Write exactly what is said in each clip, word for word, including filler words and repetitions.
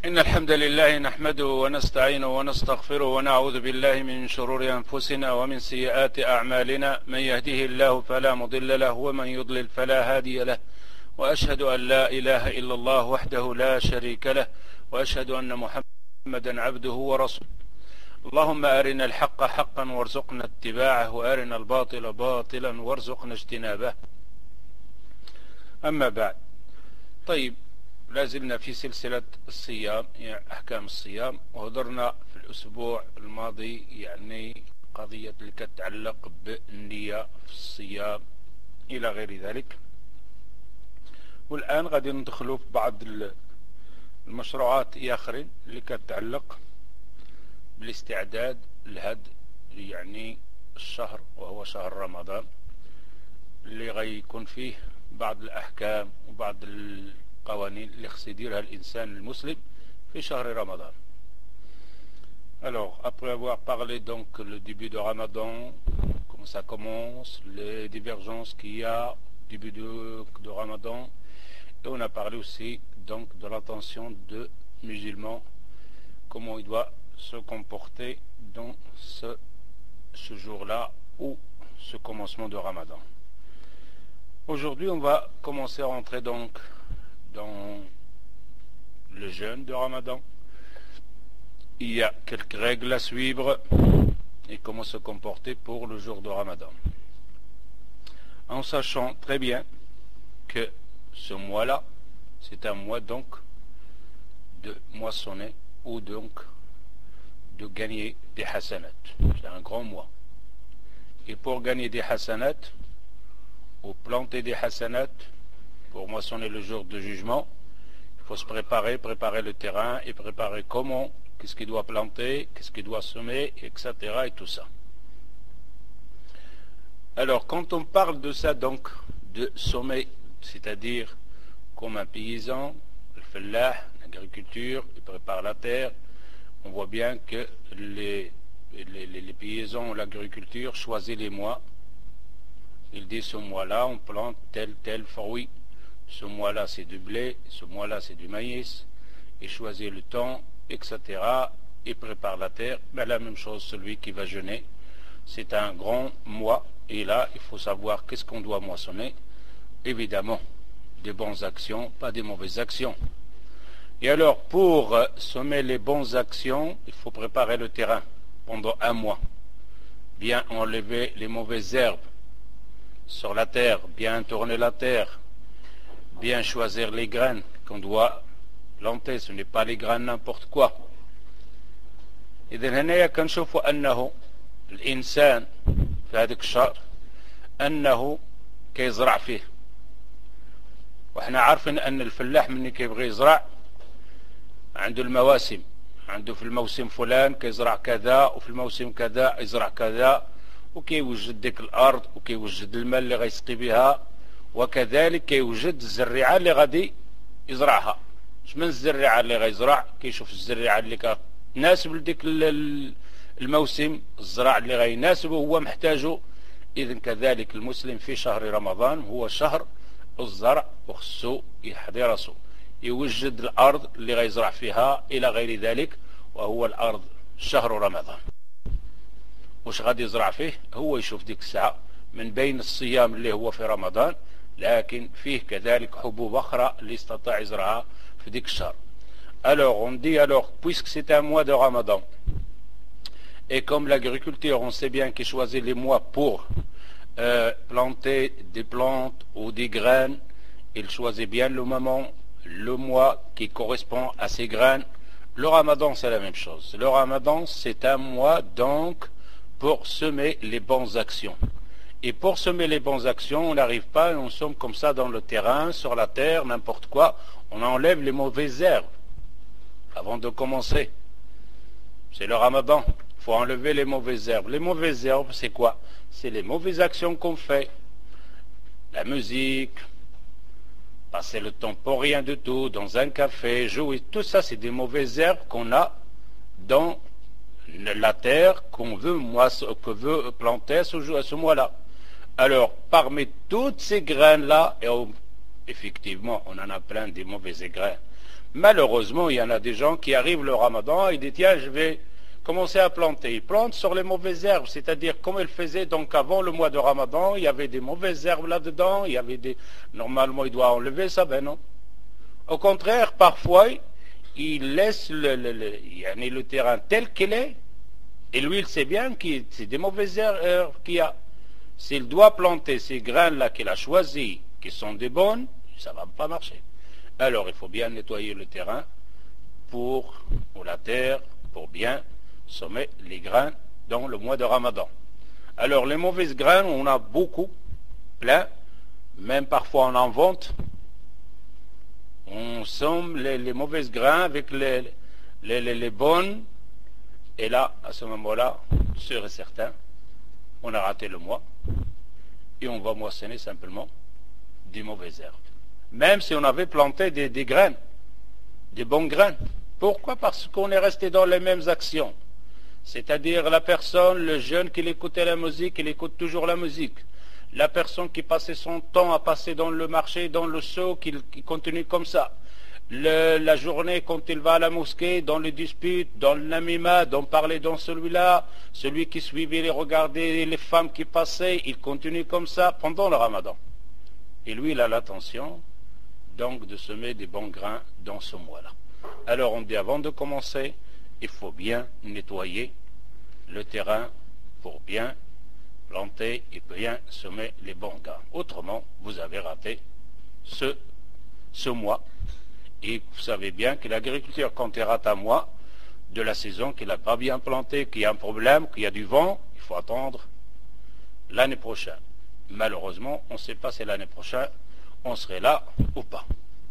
إن الحمد لله نحمده ونستعينه ونستغفره ونعوذ بالله من شرور أنفسنا ومن سيئات أعمالنا. من يهده الله فلا مضل له ومن يضلل فلا هادي له، وأشهد أن لا إله إلا الله وحده لا شريك له، وأشهد أن محمدا عبده ورسوله. اللهم أرنا الحق حقا وارزقنا اتباعه، وأرنا الباطل باطلا وارزقنا اجتنابه. أما بعد، طيب، لازلنا في سلسلة الصيام، يعني أحكام الصيام، وهضرنا في الأسبوع الماضي يعني قضية اللي تتعلق بالنية في الصيام إلى غير ذلك. والآن غادي ندخلوا في بعض المشروعات آخرين اللي كتعلق بالاستعداد لهذا يعني الشهر، وهو شهر رمضان، اللي غيكون فيه بعض الأحكام وبعض القوانين اللي خص يديرها الإنسان المسلم في شهر رمضان. Alors, après avoir parlé donc le début de Ramadan, comment ça commence, les divergences qu'il y a au début de, de Ramadan, et on a parlé aussi donc de l'intention de musulman, comment il doit se comporter dans ce, ce jour-là ou ce commencement de Ramadan. Aujourd'hui, on va commencer à rentrer donc dans le jeûne de Ramadan. Il y a quelques règles à suivre et comment se comporter pour le jour de Ramadan. En sachant très bien que ce mois-là, c'est un mois donc de moissonner ou donc de gagner des hasanat. C'est un grand mois. Et pour gagner des hasanat, ou planter des hasanat, pour moissonner le jour de jugement, il faut se préparer, préparer le terrain et préparer comment, qu'est-ce qu'il doit planter, qu'est-ce qu'il doit semer, et cetera et tout ça. Alors, quand on parle de ça, donc, de semer, c'est-à-dire comme un paysan, le fellah, l'agriculture, il prépare la terre, on voit bien que les, les, les, les paysans, l'agriculture, choisissent les mois. Il dit ce mois-là, on plante tel, tel fruit. Ce mois-là, c'est du blé. Ce mois-là, c'est du maïs. Il choisit le temps, et cetera. Il prépare la terre. Ben, la même chose, celui qui va jeûner. C'est un grand mois. Et là, il faut savoir qu'est-ce qu'on doit moissonner. Évidemment, des bonnes actions, pas des mauvaises actions. Et alors, pour semer les bonnes actions, il faut préparer le terrain pendant un mois. Bien enlever les mauvaises herbes sur la terre, bien tourner la terre, bien choisir les graines qu'on doit planter. Ce n'est pas les graines n'importe quoi. إذن هنا كنشوفوا أنه الإنسان في هذاك الشهر أنه كيزرع فيه، وإحنا عارفين أن الفلاح مني كيبغي يزرع عنده المواسم، عنده في الموسم فلان كيزرع كذا، وفي الموسم كذا يزرع كذا، وكيوجد ديك الارض وكيوجد الماء اللي غيسقي بها، وكذلك كيوجد الزريعه اللي غادي يزرعها. شمن الزريعه اللي غيزرع؟ كيشوف الزريعه اللي كتناسب لديك الموسم، الزراع اللي غيناسبه هو محتاجه. اذا كذلك المسلم في شهر رمضان هو شهر الزرع، وخصو يحضي راسو يوجد الارض اللي غيزرع فيها الى غير ذلك، وهو الارض شهر رمضان. واش غادي يزرع فيه؟ هو يشوف ديك الساعة من بين الصيام اللي هو في رمضان، لكن فيه كذلك حبوب أخرى اللي استطاع يزرعها في ديك الشهر. Alors on dit alors, puisque c'est un mois de Ramadan, et comme l'agriculture, on sait bien qu'il choisit les mois pour euh, planter des plantes ou des graines, il choisit bien le moment, le mois qui correspond à ces graines. Le Ramadan, c'est la même chose. Le Ramadan, c'est un mois donc pour semer les bonnes actions. Et pour semer les bonnes actions, on n'arrive pas et on somme comme ça dans le terrain, sur la terre, n'importe quoi. On enlève les mauvaises herbes avant de commencer. C'est le Ramadan. Il faut enlever les mauvaises herbes. Les mauvaises herbes, c'est quoi? C'est les mauvaises actions qu'on fait. La musique, passer le temps pour rien du tout, dans un café, jouer. Tout ça, c'est des mauvaises herbes qu'on a dans la terre qu'on veut, que veut planter à ce, à ce mois-là. Alors, parmi toutes ces graines-là, et on, effectivement, on en a plein des mauvaises graines, Malheureusement, il y en a des gens qui arrivent le ramadan et disent tiens, je vais commencer à planter. Ils plantent sur les mauvaises herbes, c'est-à-dire comme ils faisaient donc avant le mois de ramadan, il y avait des mauvaises herbes là-dedans, il y avait des... Normalement, il doit enlever ça, ben non. Au contraire, parfois, il laisse le, le, le, le, le terrain tel qu'il est, et lui, il sait bien que c'est des mauvaises herbes qu'il y a. S'il doit planter ces graines-là qu'il a choisies, qui sont des bonnes, ça ne va pas marcher. Alors, il faut bien nettoyer le terrain pour, ou la terre, pour bien semer les grains dans le mois de Ramadan. Alors, les mauvaises graines, on a beaucoup, plein, même parfois on en vente. On sème les, les mauvaises grains avec les, les, les, les bonnes, et là, à ce moment-là, sûr et certain, on a raté le mois, et on va moissonner simplement des mauvaises herbes. Même si on avait planté des, des graines, des bonnes graines. Pourquoi? Parce qu'on est resté dans les mêmes actions. C'est-à-dire la personne, le jeune qui écoutait la musique, il écoute toujours la musique. La personne qui passait son temps à passer dans le marché, dans le seau, qui, qui continue comme ça. Le, la journée quand il va à la mosquée, dans les disputes, dans le namima, dans parler dans celui-là, celui qui suivait et regardait les femmes qui passaient, il continue comme ça pendant le ramadan. Et lui, il a l'intention donc de semer des bons grains dans ce mois-là. Alors on dit avant de commencer, il faut bien nettoyer le terrain pour bien planter et bien semer les bons grains. Autrement, vous avez raté ce, ce mois. Et vous savez bien que l'agriculture, quand il rate un mois de la saison, qu'il n'a pas bien planté, qu'il y a un problème, qu'il y a du vent, il faut attendre l'année prochaine. Malheureusement, on ne sait pas si l'année prochaine, on serait là ou pas.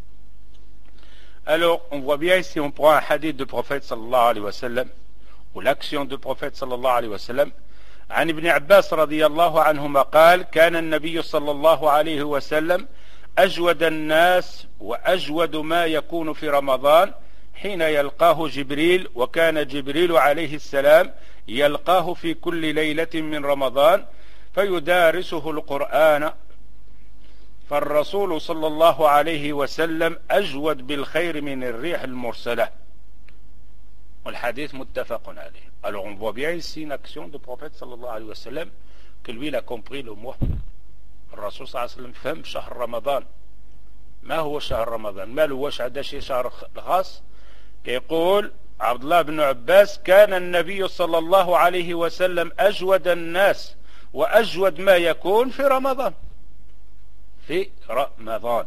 Alors, on voit bien ici, on prend un hadith du prophète sallallahu alayhi wa sallam, ou l'action du prophète sallallahu alayhi wa sallam. عن ابن عباس رضي الله عنهما قال كان النبي صلى الله عليه وسلم أجود الناس وأجود ما يكون في رمضان حين يلقاه جبريل وكان جبريل عليه السلام يلقاه في كل ليلة من رمضان فيدارسه القرآن فالرسول صلى الله عليه وسلم أجود بالخير من الريح المرسلة والحديث متفق عليه. Alors on voit bien ici une action du prophète sallallahu alayhi wa sallam que lui il a compris le mois. الرسول صلى الله عليه وسلم فهم شهر رمضان. ما هو شهر رمضان؟ ما هو هذا شيء شهر خاص؟ يقول عبد الله بن عباس كان النبي صلى الله عليه وسلم أجود الناس وأجود ما يكون في رمضان. في رمضان.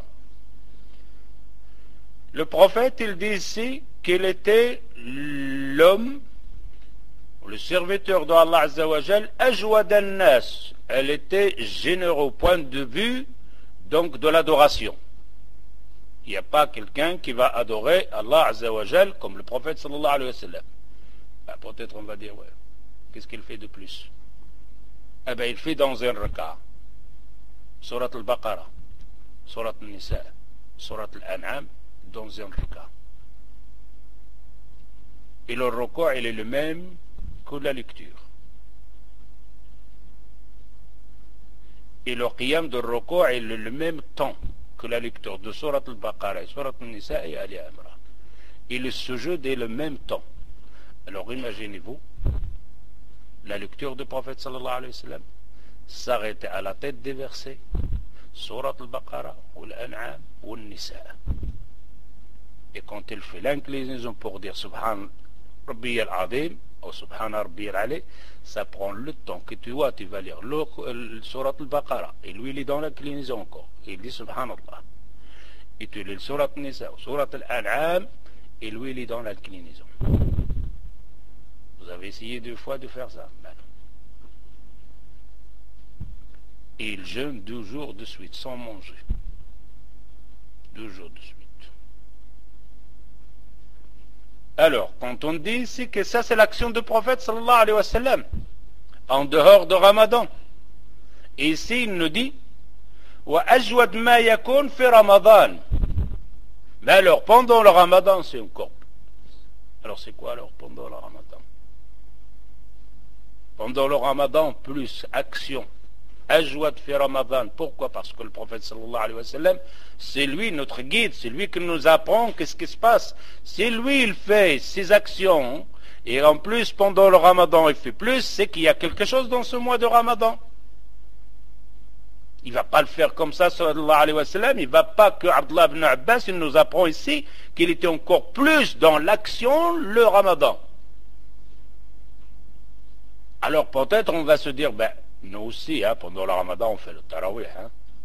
Le prophète il dit ici qu'il était l'homme, le serviteur d'Allah Azza wa Jal, ajwad an-nas. Elle était généreux au point de vue donc de l'adoration. Il n'y a pas quelqu'un qui va adorer Allah Azza wa Jal comme le prophète sallallahu alayhi wa sallam. Ben, peut-être on va dire ouais, qu'est-ce qu'il fait de plus? Eh bien il fait dans un rekas Surat al-Baqarah, Surat al-Nisa, Surat al-An'am, dans un rekas. Et le rekas il est le même que la lecture. Et le qiyam de ruku' est le, le même temps que la lecture de Surat al-Baqarah, Surat al-Nisa et Ali Imran. Et le sujoud est le même temps. Alors imaginez-vous, la lecture du prophète sallallahu alayhi wa sallam s'arrêtait à la tête des versets, Surat al-Baqarah, ou l'An'am, ou al-Nisa. Et quand il fait l'inclinaison pour dire Subhan Rabbi al-Azim, ou Subhana Rabbi al-Ali, ça prend le temps que tu vois, tu vas lire le, le Surat al-Baqarah, et lui il est dans l'inclinaison encore, il dit Subhanallah. Et tu lis le Surat al-Nisa, ou Surat al-An'am, et lui il est dans l'inclinaison. Vous avez essayé deux fois de faire ça, ben non. Et il jeûne deux jours de suite, sans manger. Deux jours de suite. Alors, quand on dit ici que ça c'est l'action du prophète sallallahu alayhi wa sallam, en dehors de Ramadan, et ici il nous dit wa ajwad ma yakun fi Ramadan. Mais alors, pendant le Ramadan, c'est encore. Alors c'est quoi alors pendant le Ramadan? Pendant le Ramadan, plus action Ajwad fi Ramadan. Pourquoi? Parce que le prophète sallallahu alayhi wa sallam, c'est lui notre guide, c'est lui qui nous apprend qu'est-ce qui se passe. Si lui il fait ses actions, et en plus pendant le Ramadan il fait plus, c'est qu'il y a quelque chose dans ce mois de Ramadan. Il ne va pas le faire comme ça, sallallahu alayhi wa sallam. Il ne va pas que Abdullah ibn Abbas, il nous apprend ici qu'il était encore plus dans l'action le Ramadan. Alors peut-être on va se dire, ben, nous aussi, hein, pendant le Ramadan, on fait le tarawih. Hein.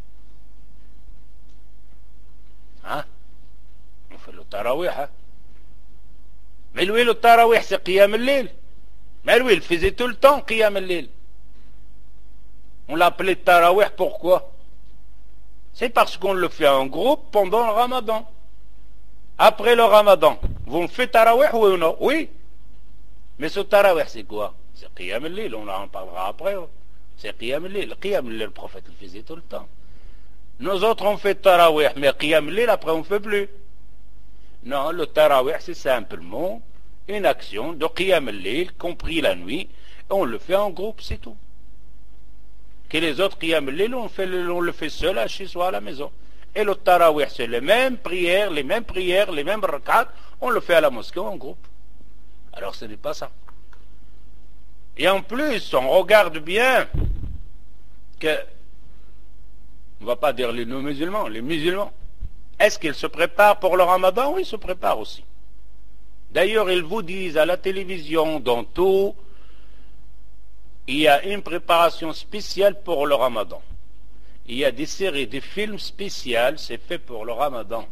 Hein? On fait le tarawih. Hein. Mais lui, le tarawih, c'est qiyam al-lil. Mais lui, il faisait tout le temps qiyam al-lil. On l'appelait tarawih, pourquoi? C'est parce qu'on le fait en groupe pendant le Ramadan. Après le Ramadan, vous me faites tarawih, oui ou non? Oui. Mais ce tarawih, c'est quoi? C'est qiyam al-lil, on en parlera après. C'est qiyam al-lil. Qiyam al-lil, le prophète le faisait tout le temps. Nous autres, on fait tarawih, mais qiyam al-lil, après, on ne fait plus. Non, le tarawih, c'est simplement une action de qiyam al-lil, compris la nuit, et on le fait en groupe, c'est tout. Que les autres qiyam al-lil, on, on le fait seul, à chez soi, à la maison. Et le tarawih, c'est les mêmes prières, les mêmes prières, les mêmes rak'at, on le fait à la mosquée en groupe. Alors ce n'est pas ça. Et en plus, on regarde bien que, on ne va pas dire les non-musulmans, les musulmans, est-ce qu'ils se préparent pour le Ramadan? Oui, ils se préparent aussi. D'ailleurs, ils vous disent à la télévision, dans tout, il y a une préparation spéciale pour le Ramadan. Il y a des séries, des films spéciaux, c'est fait pour le Ramadan.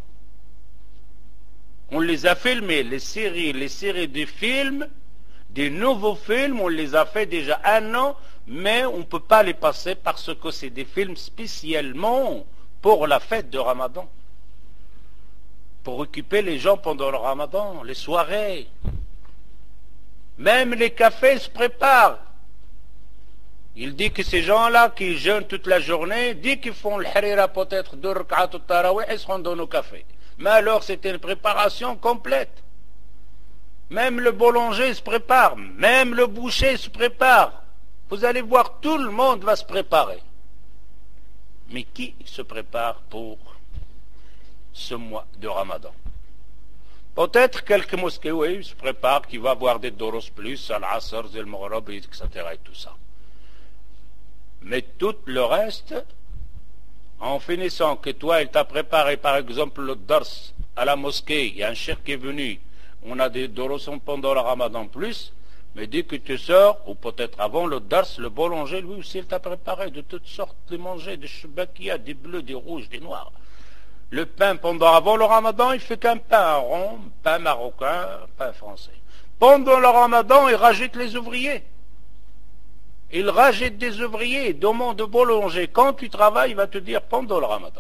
On les a filmés, les séries, les séries de films, des nouveaux films, on les a fait déjà un an, mais on ne peut pas les passer parce que c'est des films spécialement pour la fête de Ramadan. Pour occuper les gens pendant le Ramadan, les soirées. Même les cafés se préparent. Il dit que ces gens-là qui jeûnent toute la journée, dit qu'ils font le harira peut-être deux rak'at au tarawih, ils seront dans nos cafés. Mais alors c'était une préparation complète. Même le boulanger se prépare, même le boucher se prépare. Vous allez voir, tout le monde va se préparer. Mais qui se prépare pour ce mois de Ramadan? Peut-être quelques mosquées, oui, se préparent, qui va avoir des doros plus, al-asr, al-maghrib, et cetera et tout ça. Mais tout le reste, en finissant que toi, il t'a préparé par exemple le dars à la mosquée, il y a un cheikh qui est venu, on a des doros pendant le Ramadan plus, mais dès que tu sors, ou peut-être avant le dars, le boulanger, lui aussi, il t'a préparé de toutes sortes de manger, des choubakia, des bleus, des rouges, des noirs. Le pain, pendant avant le Ramadan, il fait qu'un pain rond, pain marocain, pain français. Pendant le Ramadan, il rajoute les ouvriers. Il rajoute des ouvriers, il demande de boulanger. Quand tu travailles, il va te dire pendant le Ramadan.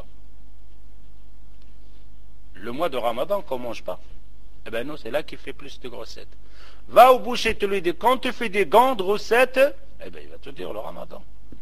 Le mois de Ramadan, qu'on ne mange pas. Eh bien non, c'est là qu'il fait plus de grossettes. Va au boucher, tu lui dis, quand tu fais des grandes recettes, eh bien il va te dire le Ramadan.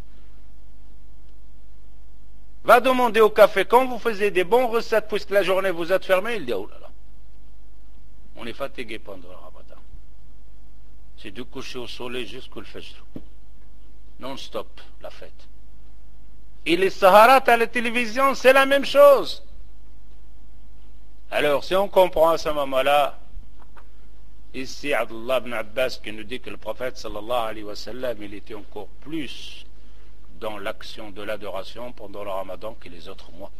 Va demander au café, quand vous faisiez des bonnes recettes, puisque la journée vous êtes fermé, il dit, oh là là, on est fatigué pendant le Ramadan. C'est du coucher au soleil jusqu'au Fajr. Non-stop, la fête. Et les Saharat à la télévision, c'est la même chose. Alors, si on comprend à ce moment-là, ici, Abdullah ibn Abbas qui nous dit que le prophète, sallallahu alayhi wa sallam, il était encore plus dans l'action de l'adoration pendant le Ramadan que les autres mois.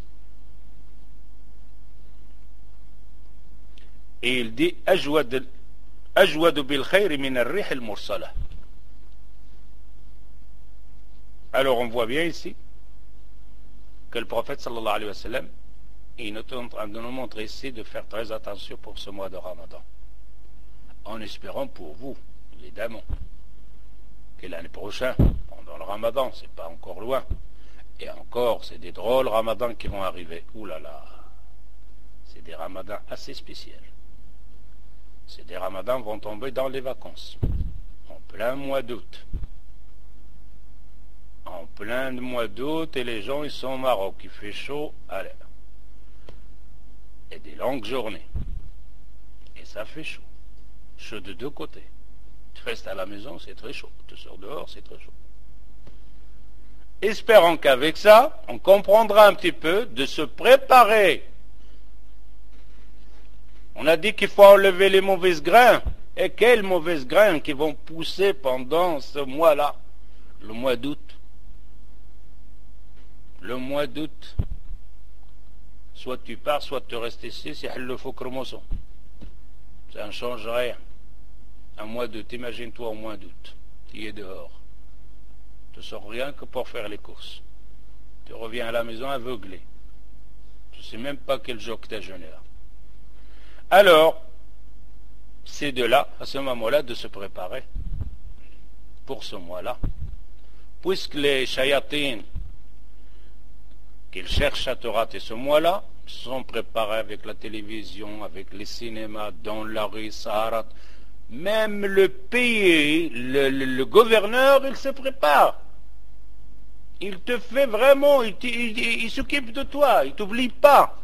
Et il dit, Ajwad bil khayr min ar-rih al-mursalah. Alors on voit bien ici que le prophète sallallahu alayhi wa sallam, il est en train de nous montrer ici de faire très attention pour ce mois de Ramadan. En espérant pour vous, évidemment, que l'année prochaine, pendant le Ramadan, c'est pas encore loin, et encore, c'est des drôles Ramadans qui vont arriver. Ouh là là, c'est des Ramadans assez spéciaux. C'est des Ramadans qui vont tomber dans les vacances, en plein mois d'août. En plein mois d'août, et les gens ils sont au Maroc, il fait chaud, allez. Et des longues journées. Et ça fait chaud. Chaud de deux côtés. Tu restes à la maison, c'est très chaud. Tu sors dehors, c'est très chaud. espérons qu'avec ça, on comprendra un petit peu de se préparer. On a dit qu'il faut enlever les mauvaises grains. Et quels mauvais grains qui vont pousser pendant ce mois-là, le mois d'août. Le mois d'août, soit tu pars, soit tu restes ici, c'est le faux chromoson. Ça ne change rien. Un mois d'août, imagine-toi au mois d'août, tu es dehors. Tu ne sors rien que pour faire les courses. Tu reviens à la maison aveuglé. Tu ne sais même pas quel jour que tu as jeûné là. Alors, c'est de là, à ce moment-là, de se préparer pour ce mois-là. Puisque les shayatines qu'ils cherchent à te rater ce mois-là sont préparés avec la télévision, avec les cinémas, dans la rue, Sahara. Même le pays, le, le, le gouverneur, il se prépare. Il te fait vraiment, il, il, il, il s'occupe de toi, il ne t'oublie pas.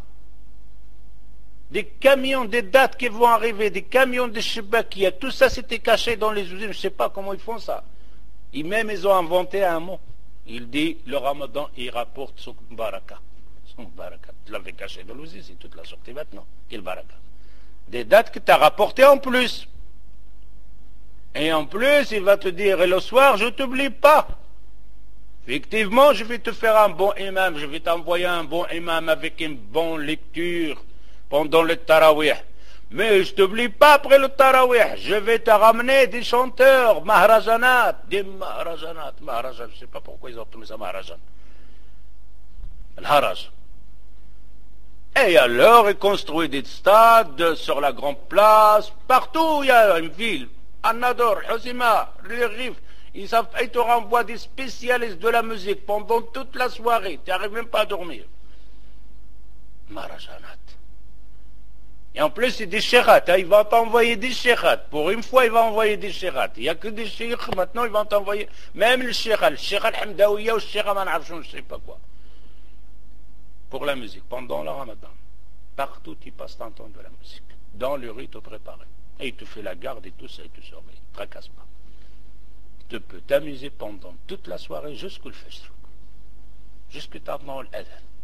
Des camions, des dates qui vont arriver, des camions de Shibakia, tout ça c'était caché dans les usines, je ne sais pas comment ils font ça. Et même ils ont inventé un mot. Il dit, le ramadan, il rapporte son baraka. Son baraka. Tu l'avais caché dans l'usine, c'est toute la sortie maintenant. Quel baraka. Des dates que tu as rapportées en plus. Et en plus, il va te dire, et le soir, je ne t'oublie pas. Effectivement, je vais te faire un bon imam, je vais t'envoyer un bon imam avec une bonne lecture pendant le tarawih. Mais je ne t'oublie pas après le tarawih. Je vais te ramener des chanteurs, maharajanat, des maharajanat, maharajan, je ne sais pas pourquoi ils ont appelé ça maharajan. Al-Haraj. Et alors, ils construisent des stades sur la grande place, partout il y a une ville. An-Nador, Hosima, les Rif, ils, savent, ils te renvoient des spécialistes de la musique pendant toute la soirée. Tu n'arrives même pas à dormir. Maharajanat. Et en plus, c'est des shérats. Hein. Il va t'envoyer des shérats. Pour une fois, il va envoyer des shérats. Il n'y a que des shérats. Maintenant, ils vont t'envoyer même le shérats. Le shérats Hamdaouia ou le shérats Manafchon, je ne sais pas quoi. Pour la musique, pendant le ramadan. Partout, tu passes ton temps de la musique. Dans le rue, te préparer. Et il te fait la garde et tout ça, il te surveille. Ne te tracasse pas. Tu peux t'amuser pendant toute la soirée jusqu'au fajr. Jusqu'à t'attends l'adhan.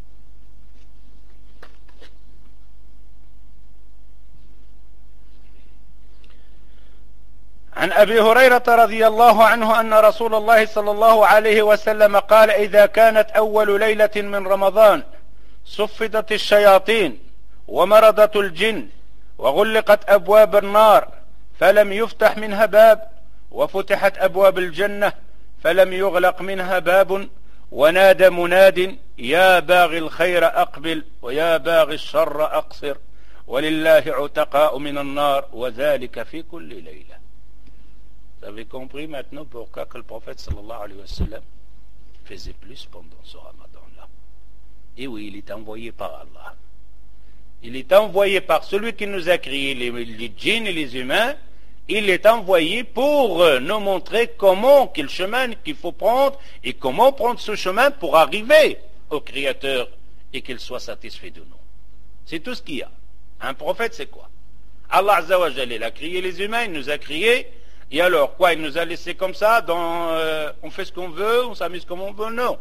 عن أبي هريرة رضي الله عنه أن رسول الله صلى الله عليه وسلم قال إذا كانت أول ليلة من رمضان صفدت الشياطين ومرضت الجن وغلقت أبواب النار فلم يفتح منها باب وفتحت أبواب الجنة فلم يغلق منها باب ونادى مناد يا باغي الخير أقبل ويا باغي الشر أقصر ولله عتقاء من النار وذلك في كل ليلة. Vous avez compris maintenant pourquoi que le prophète sallallahu alayhi wa sallam faisait plus pendant ce ramadan-là. Et oui, il est envoyé par Allah. Il est envoyé par celui qui nous a créé, les, les djinns et les humains. Il est envoyé pour nous montrer comment, quel chemin qu'il faut prendre et comment prendre ce chemin pour arriver au Créateur et qu'il soit satisfait de nous. C'est tout ce qu'il y a. Un prophète, c'est quoi? Allah Azza wa Jalla, il a créé les humains, il nous a créés. Et alors, quoi, il nous a laissé comme ça, dans, euh, on fait ce qu'on veut, on s'amuse comme on veut? Non.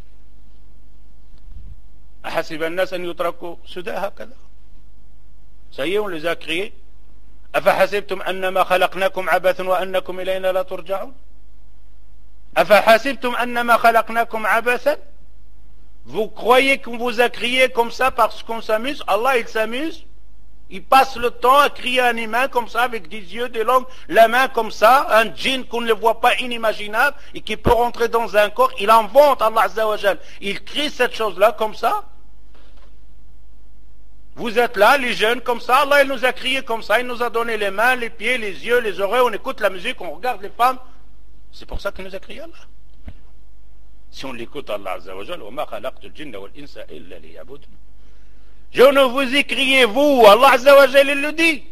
Ça y est, on les a créés. أفحسبتم أنما خلقناكم عبثا وأنكم إلينا لا ترجعون أفحسبتم أنما خلقناكم عبثا. Vous croyez qu'on vous a créé comme ça parce qu'on s'amuse? Allah, il s'amuse. Il passe le temps à crier un humain comme ça, avec des yeux, des langues, la main comme ça, un djinn qu'on ne voit pas inimaginable et qui peut rentrer dans un corps. Il invente, Allah Azza wa Jal. Il crie cette chose-là comme ça. Vous êtes là, les jeunes, comme ça. Allah, il nous a crié comme ça. Il nous a donné les mains, les pieds, les yeux, les oreilles. On écoute la musique, on regarde les femmes. C'est pour ça qu'il nous a crié Allah. Si on l'écoute, Allah Azza wa Jal, وَمَا خَلَقْتُ الْجِنَّ وَالْإِنسَ إِلَّا لِيَعْبُدُونِ. Je ne vous ai crié, vous, Allah Azza wa Jal, il le dit.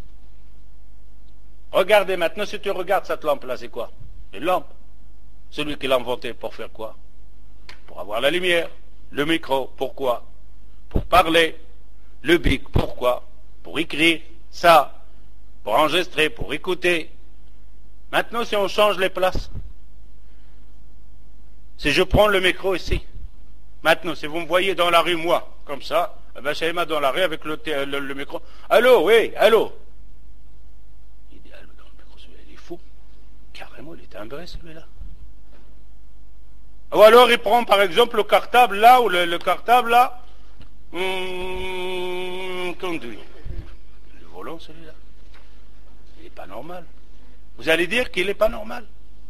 Regardez maintenant, si tu regardes cette lampe-là, c'est quoi? Une lampe. Celui qui l'a inventée, pour faire quoi? Pour avoir la lumière. Le micro, pourquoi? Pour parler. Le bic, pourquoi? Pour écrire. Ça, pour enregistrer, pour écouter. Maintenant, si on change les places, Si je prends le micro ici, maintenant, si vous me voyez dans la rue, moi, comme ça, eh ben, Shaima dans la rue avec le, le, le micro. Allô, oui, allô. Il dit, allô, dans le micro, celui-là, il est fou. Carrément, il est timbré, celui-là. Ou alors, il prend, par exemple, le cartable là, ou le, le cartable là. Hum, conduit. Le volant, celui-là. Il n'est pas normal. Vous allez dire qu'il n'est pas normal.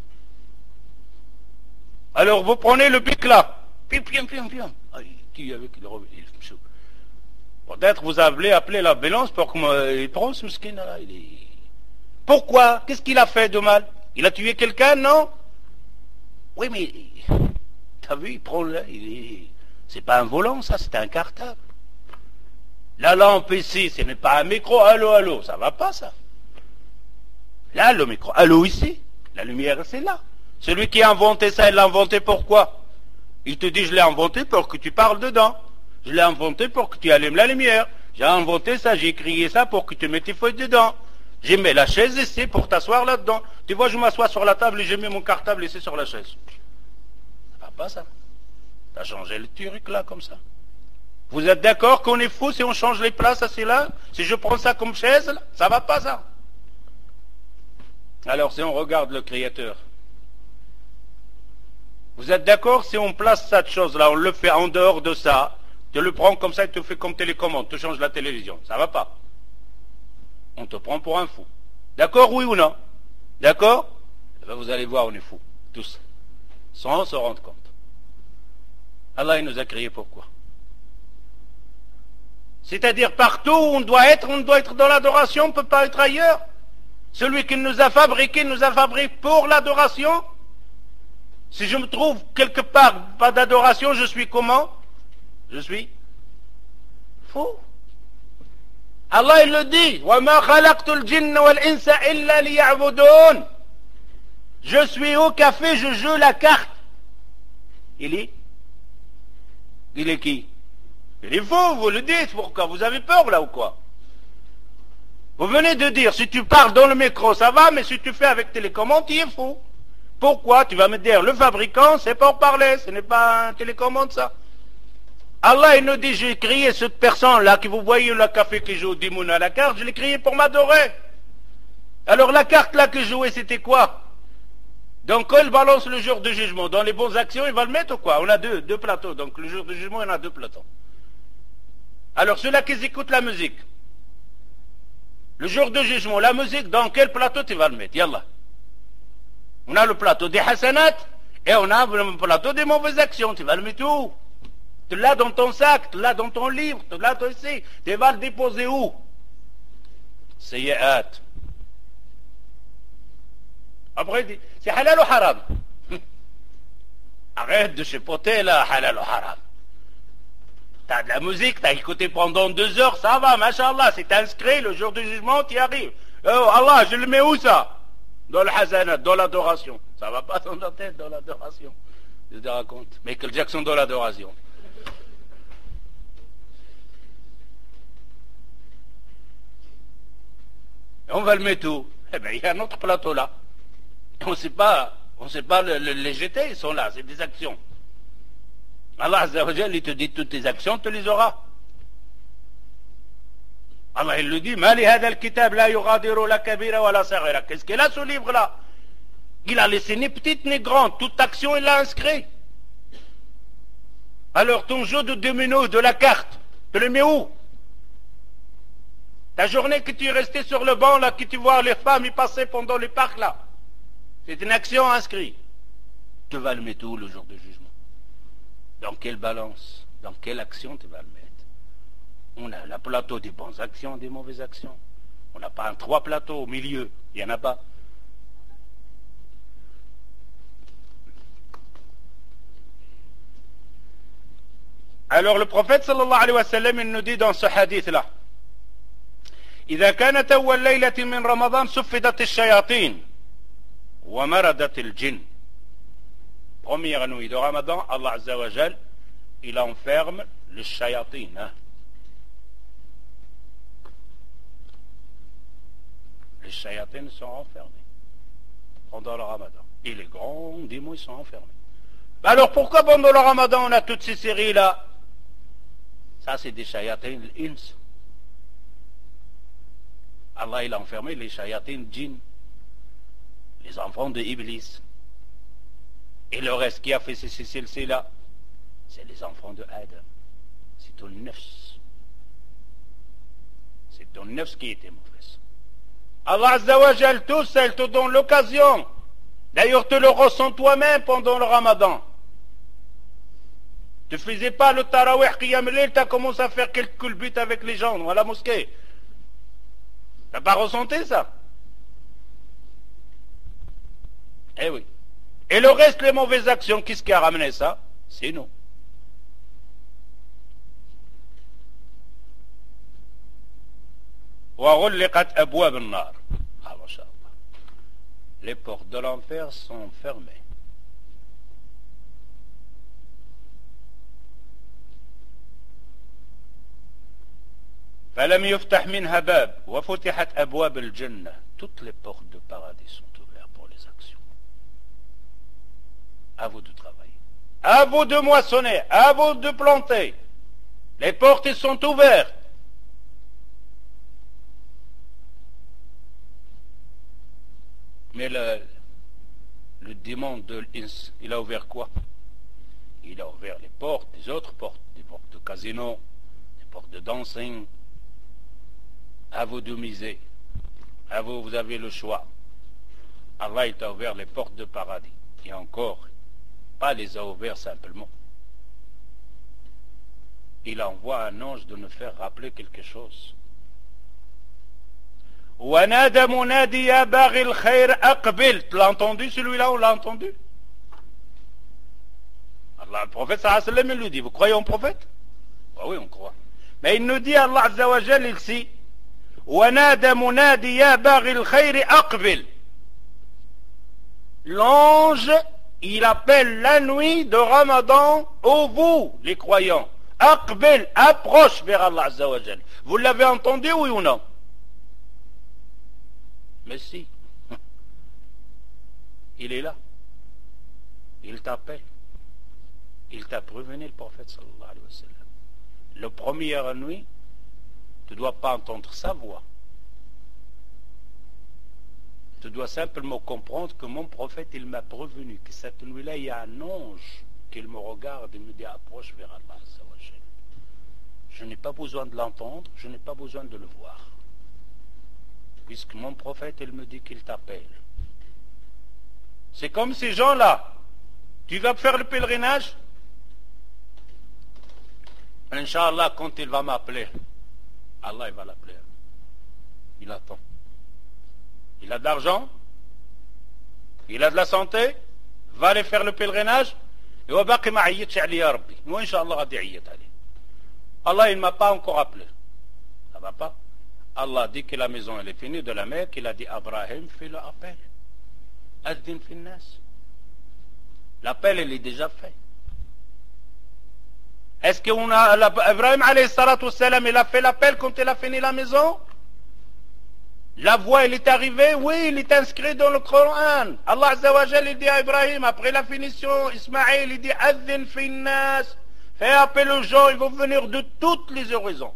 Alors, vous prenez le pic là. Pium, pium, pium, pium. Ah, il tue avec le peut-être vous allez appeler l'ambulance pour qu'il prenne ce mesquin là. Il est... Pourquoi? Qu'est-ce qu'il a fait de mal? Il a tué quelqu'un, non? Oui, mais t'as vu, il prend là, il est... C'est pas un volant, ça, c'est un cartable. La lampe ici, ce n'est pas un micro. Allô, allô, ça va pas, ça. Là, le micro. Allô, ici. La lumière, c'est là. Celui qui a inventé ça, il l'a inventé pourquoi? Il te dit, je l'ai inventé pour que tu parles dedans. Je l'ai inventé pour que tu allumes la lumière. J'ai inventé ça, j'ai créé ça pour que tu mettes tes feuilles dedans. J'ai mis la chaise ici pour t'asseoir là-dedans. Tu vois, je m'assois sur la table et j'ai mis mon cartable ici sur la chaise. Ça va pas, ça. T'as changé le truc là, comme ça. Vous êtes d'accord qu'on est fou si on change les places assis là? Si je prends ça comme chaise, là, ça va pas, ça. Alors, si on regarde le Créateur, vous êtes d'accord si on place cette chose-là, on le fait en dehors de ça, tu le prends comme ça et tu fais comme télécommande, tu changes la télévision, ça va pas. On te prend pour un fou. D'accord, oui ou non? D'accord? Eh bien, vous allez voir, on est fous, tous, sans se rendre compte. Allah, il nous a créés pourquoi? C'est-à-dire partout où on doit être, on doit être dans l'adoration, on ne peut pas être ailleurs. Celui qui nous a fabriqués, nous a fabriqués pour l'adoration. Si je me trouve quelque part pas d'adoration, je suis comment? Je suis fou. Allah il le dit, وَمَا خَلَقْتُ الْجِنَّ وَالْإِنسَ إِلَّا لِيَعْبُدُونَ. Je suis au café, je joue la carte. Il est Il est qui? Il est faux, vous le dites, pourquoi? Vous avez peur là ou quoi? Vous venez de dire, si tu parles dans le micro, ça va, mais si tu fais avec télécommande, tu es fou. Pourquoi? Tu vas me dire, le fabricant, c'est pour parler, ce n'est pas un télécommande, ça. Allah, il nous dit, j'ai créé cette personne-là, que vous voyez le café qui joue Dimoun à la carte, je l'ai créé pour m'adorer. Alors la carte là que je jouais, c'était quoi? Donc quand il balance le jour de jugement, dans les bonnes actions, il va le mettre ou quoi? On a deux, deux plateaux, donc le jour de jugement, il y en a deux plateaux. Alors ceux-là qui écoutent la musique, le jour de jugement, la musique, dans quel plateau tu vas le mettre? Yallah. On a le plateau des hasanat et on a le plateau des mauvaises actions. Tu vas le mettre où? Tu l'as dans ton sac, tu l'as dans ton livre, tu l'as ici. Tu vas le déposer où? Sayyi'at. Après, il dit, c'est halal ou haram? Arrête de chipoter là, halal ou haram. T'as de la musique, t'as écouté pendant deux heures, ça va, machallah, c'est inscrit, le jour du jugement, tu y arrives. Oh Allah, je le mets où ça? Dans le hasanat, dans l'adoration. Ça va pas dans la tête, dans l'adoration. Je te raconte. Michael Jackson dans l'adoration. Et on va le mettre où? Eh bien, il y a un autre plateau là. On ne sait pas, on ne sait pas, le, le, les G T, ils sont là, c'est des actions. Allah Azza wa Jal, il te dit toutes tes actions, tu les auras. Allah, il le dit, Ma li hadha al-kitab la yughadiru la kabira wa la saghira. Qu'est-ce qu'il a ce livre-là? Il a laissé ni petite ni grande, toute action, il l'a inscrit. Alors, ton jeu de domino, de la carte, tu le mets où? Ta journée que tu es resté sur le banc, là, que tu vois les femmes y passer pendant les parcs, là, c'est une action inscrite. Tu vas le mettre où le jour du jugement? Dans quelle balance? Dans quelle action tu vas le mettre? On a le plateau des bonnes actions, des mauvaises actions. On n'a pas un trois plateaux au milieu. Il n'y en a pas. Alors le prophète sallallahu alayhi wa sallam, il nous dit dans ce hadith-là, إذا كانت أول ليلة من رمضان سفدت الشياطين ومردت الجن. Première nuit de Ramadan, Allah Azza wa Jal, il enferme les shayatin. Hein? Les shayatin sont enfermés pendant le Ramadan. Et les grands démons sont enfermés. Alors pourquoi pendant le ramadan on a toutes ces séries-là? Ça c'est des shayatin al-ins. Allah il a enfermé les shayatin djinn, les enfants de Iblis. Et le reste qui a fait ces silsilas, c'est les enfants de Adam. C'est ton nefs. C'est ton nefs qui était mauvaise. Allah Azza wa Jal, tous, elle te donne l'occasion. D'ailleurs, tu le ressens toi-même pendant le ramadan. Tu ne faisais pas le tarawih qiyam al-layl, tu as commencé à faire quelques culbutes avec les gens à la mosquée. Tu n'as pas ressenti ça? Eh oui. Et le reste, les mauvaises actions, qu'est-ce qui a ramené ça? C'est nous. وغلقت أبواب النار. Ah, mashallah. Les portes de l'enfer sont fermées. فلم يفتح منها باب وفتحت أبواب الجنة. Toutes les portes de paradis sont ouvertes pour les actions. À vous de travailler. À vous de moissonner. À vous de planter. Les portes sont ouvertes. Mais le, le démon de l'ins, il a ouvert quoi? Il a ouvert les portes, des autres portes, des portes de casino, des portes de dancing. À vous de miser. À vous, vous avez le choix. Allah, il t'a ouvert les portes de paradis. Et encore, pas les a ouvertes simplement. Il envoie un ange de nous faire rappeler quelque chose. وَنَادَ مُنَادِي يَا بَاغِي الْخَيْرِ أَقْبِلْ. Tu l'as entendu celui-là? On l'a entendu? Allah, le prophète sallallahu alayhi wa sallam, il lui dit, vous croyez en prophète? Ah oui, on croit. Mais il nous dit, Allah Azza wa Jal, ici, وَنَادَ مُنَادِي يَا بَاغِي الْخَيْرِ أَقْبِلْ. L'ange, il appelle la nuit de Ramadan, ô vous, les croyants. Aqbil, approche vers Allah Azza wa Jal. Vous l'avez entendu, oui ou non? Mais si, il est là, il t'appelle, il t'a prévenu, le prophète sallallahu alayhi wa sallam. La première nuit, tu ne dois pas entendre sa voix. Tu dois simplement comprendre que mon prophète, il m'a prévenu que cette nuit-là, il y a un ange qui me regarde et me dit approche vers Allah azza wa jalla. Je n'ai pas besoin de l'entendre, je n'ai pas besoin de le voir. Puisque mon prophète, il me dit qu'il t'appelle. C'est comme ces gens-là. Tu vas faire le pèlerinage? Inch'Allah, quand il va m'appeler, Allah, il va l'appeler. Il attend. Il a de l'argent, il a de la santé, va aller faire le pèlerinage, et وباقي ما عيطش عليه يا ربي. Moi, Inch'Allah, غادي يعيط عليه. Allah, il ne m'a pas encore appelé. Ça va pas? Allah dit que la maison elle est finie de la Mecque, il a dit Abraham, fais le appel. Adin finnas. L'appel il est déjà fait. Est-ce qu'on a Abraham alayhi salatu wassalam, il a fait l'appel quand il a fini la maison? La voix elle est arrivée? Oui, il est inscrit dans le Coran. Allah Azza wa Jalla il dit à Ibrahim, après la finition, Ismaël il dit Adin finnas. Fais appel aux gens, ils vont venir de toutes les horizons.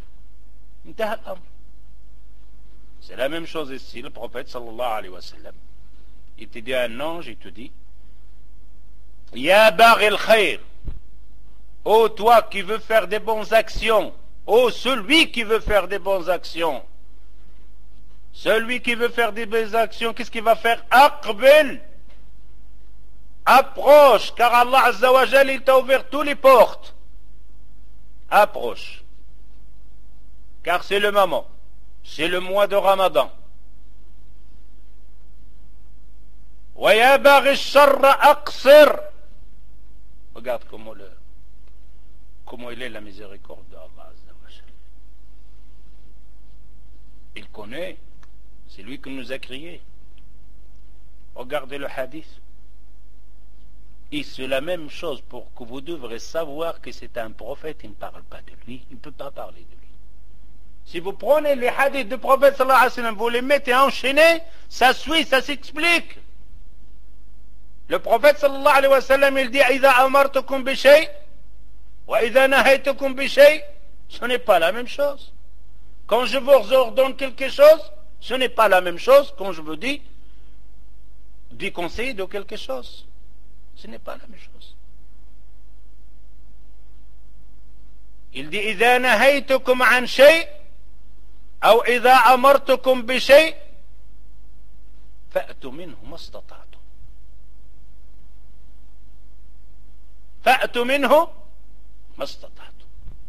C'est la même chose ici, le prophète sallallahu alayhi wa sallam. Il te dit à un ange, il te dit Ya baghi al-khayr. Ô toi qui veux faire des bonnes actions, ô celui qui veut faire des bonnes actions, celui qui veut faire des bonnes actions, qu'est-ce qu'il va faire? Aqbil. Approche, car Allah Azza wa Jal, il t'a ouvert toutes les portes. Approche. Car c'est le moment. C'est le mois de Ramadan. وَيَا بَاغِ الشَّرَّ أَقْصِرْ. Regarde comment, le, comment il est la miséricorde d'Allah Azza wa Jal. Il connaît, c'est lui qui nous a créés. Regardez le hadith. Et c'est la même chose pour que vous devrez savoir que c'est un prophète, il ne parle pas de lui, il ne peut pas parler de lui. Si vous prenez les hadiths du prophète sallallahu alayhi wa sallam, vous les mettez enchaînés, ça suit, ça s'explique. Le prophète sallallahu alayhi wa sallam, il dit إِذَا أَمَرْتُكُمْ بِشَيْءٍ وَإِذَا نَهَيْتُكُمْ بِشَيْءٍ. Ce n'est pas la même chose. Quand je vous ordonne quelque chose, ce n'est pas la même chose quand je vous dis du conseil de quelque chose. Ce n'est pas la même chose. Il dit إِذَا نَهَيْتُكُمْ عَنْ شَيْءٍ أو إذا أمرتكم بشيء فأتوا منه ما استطعتم. فأتوا منه ما استطعتم.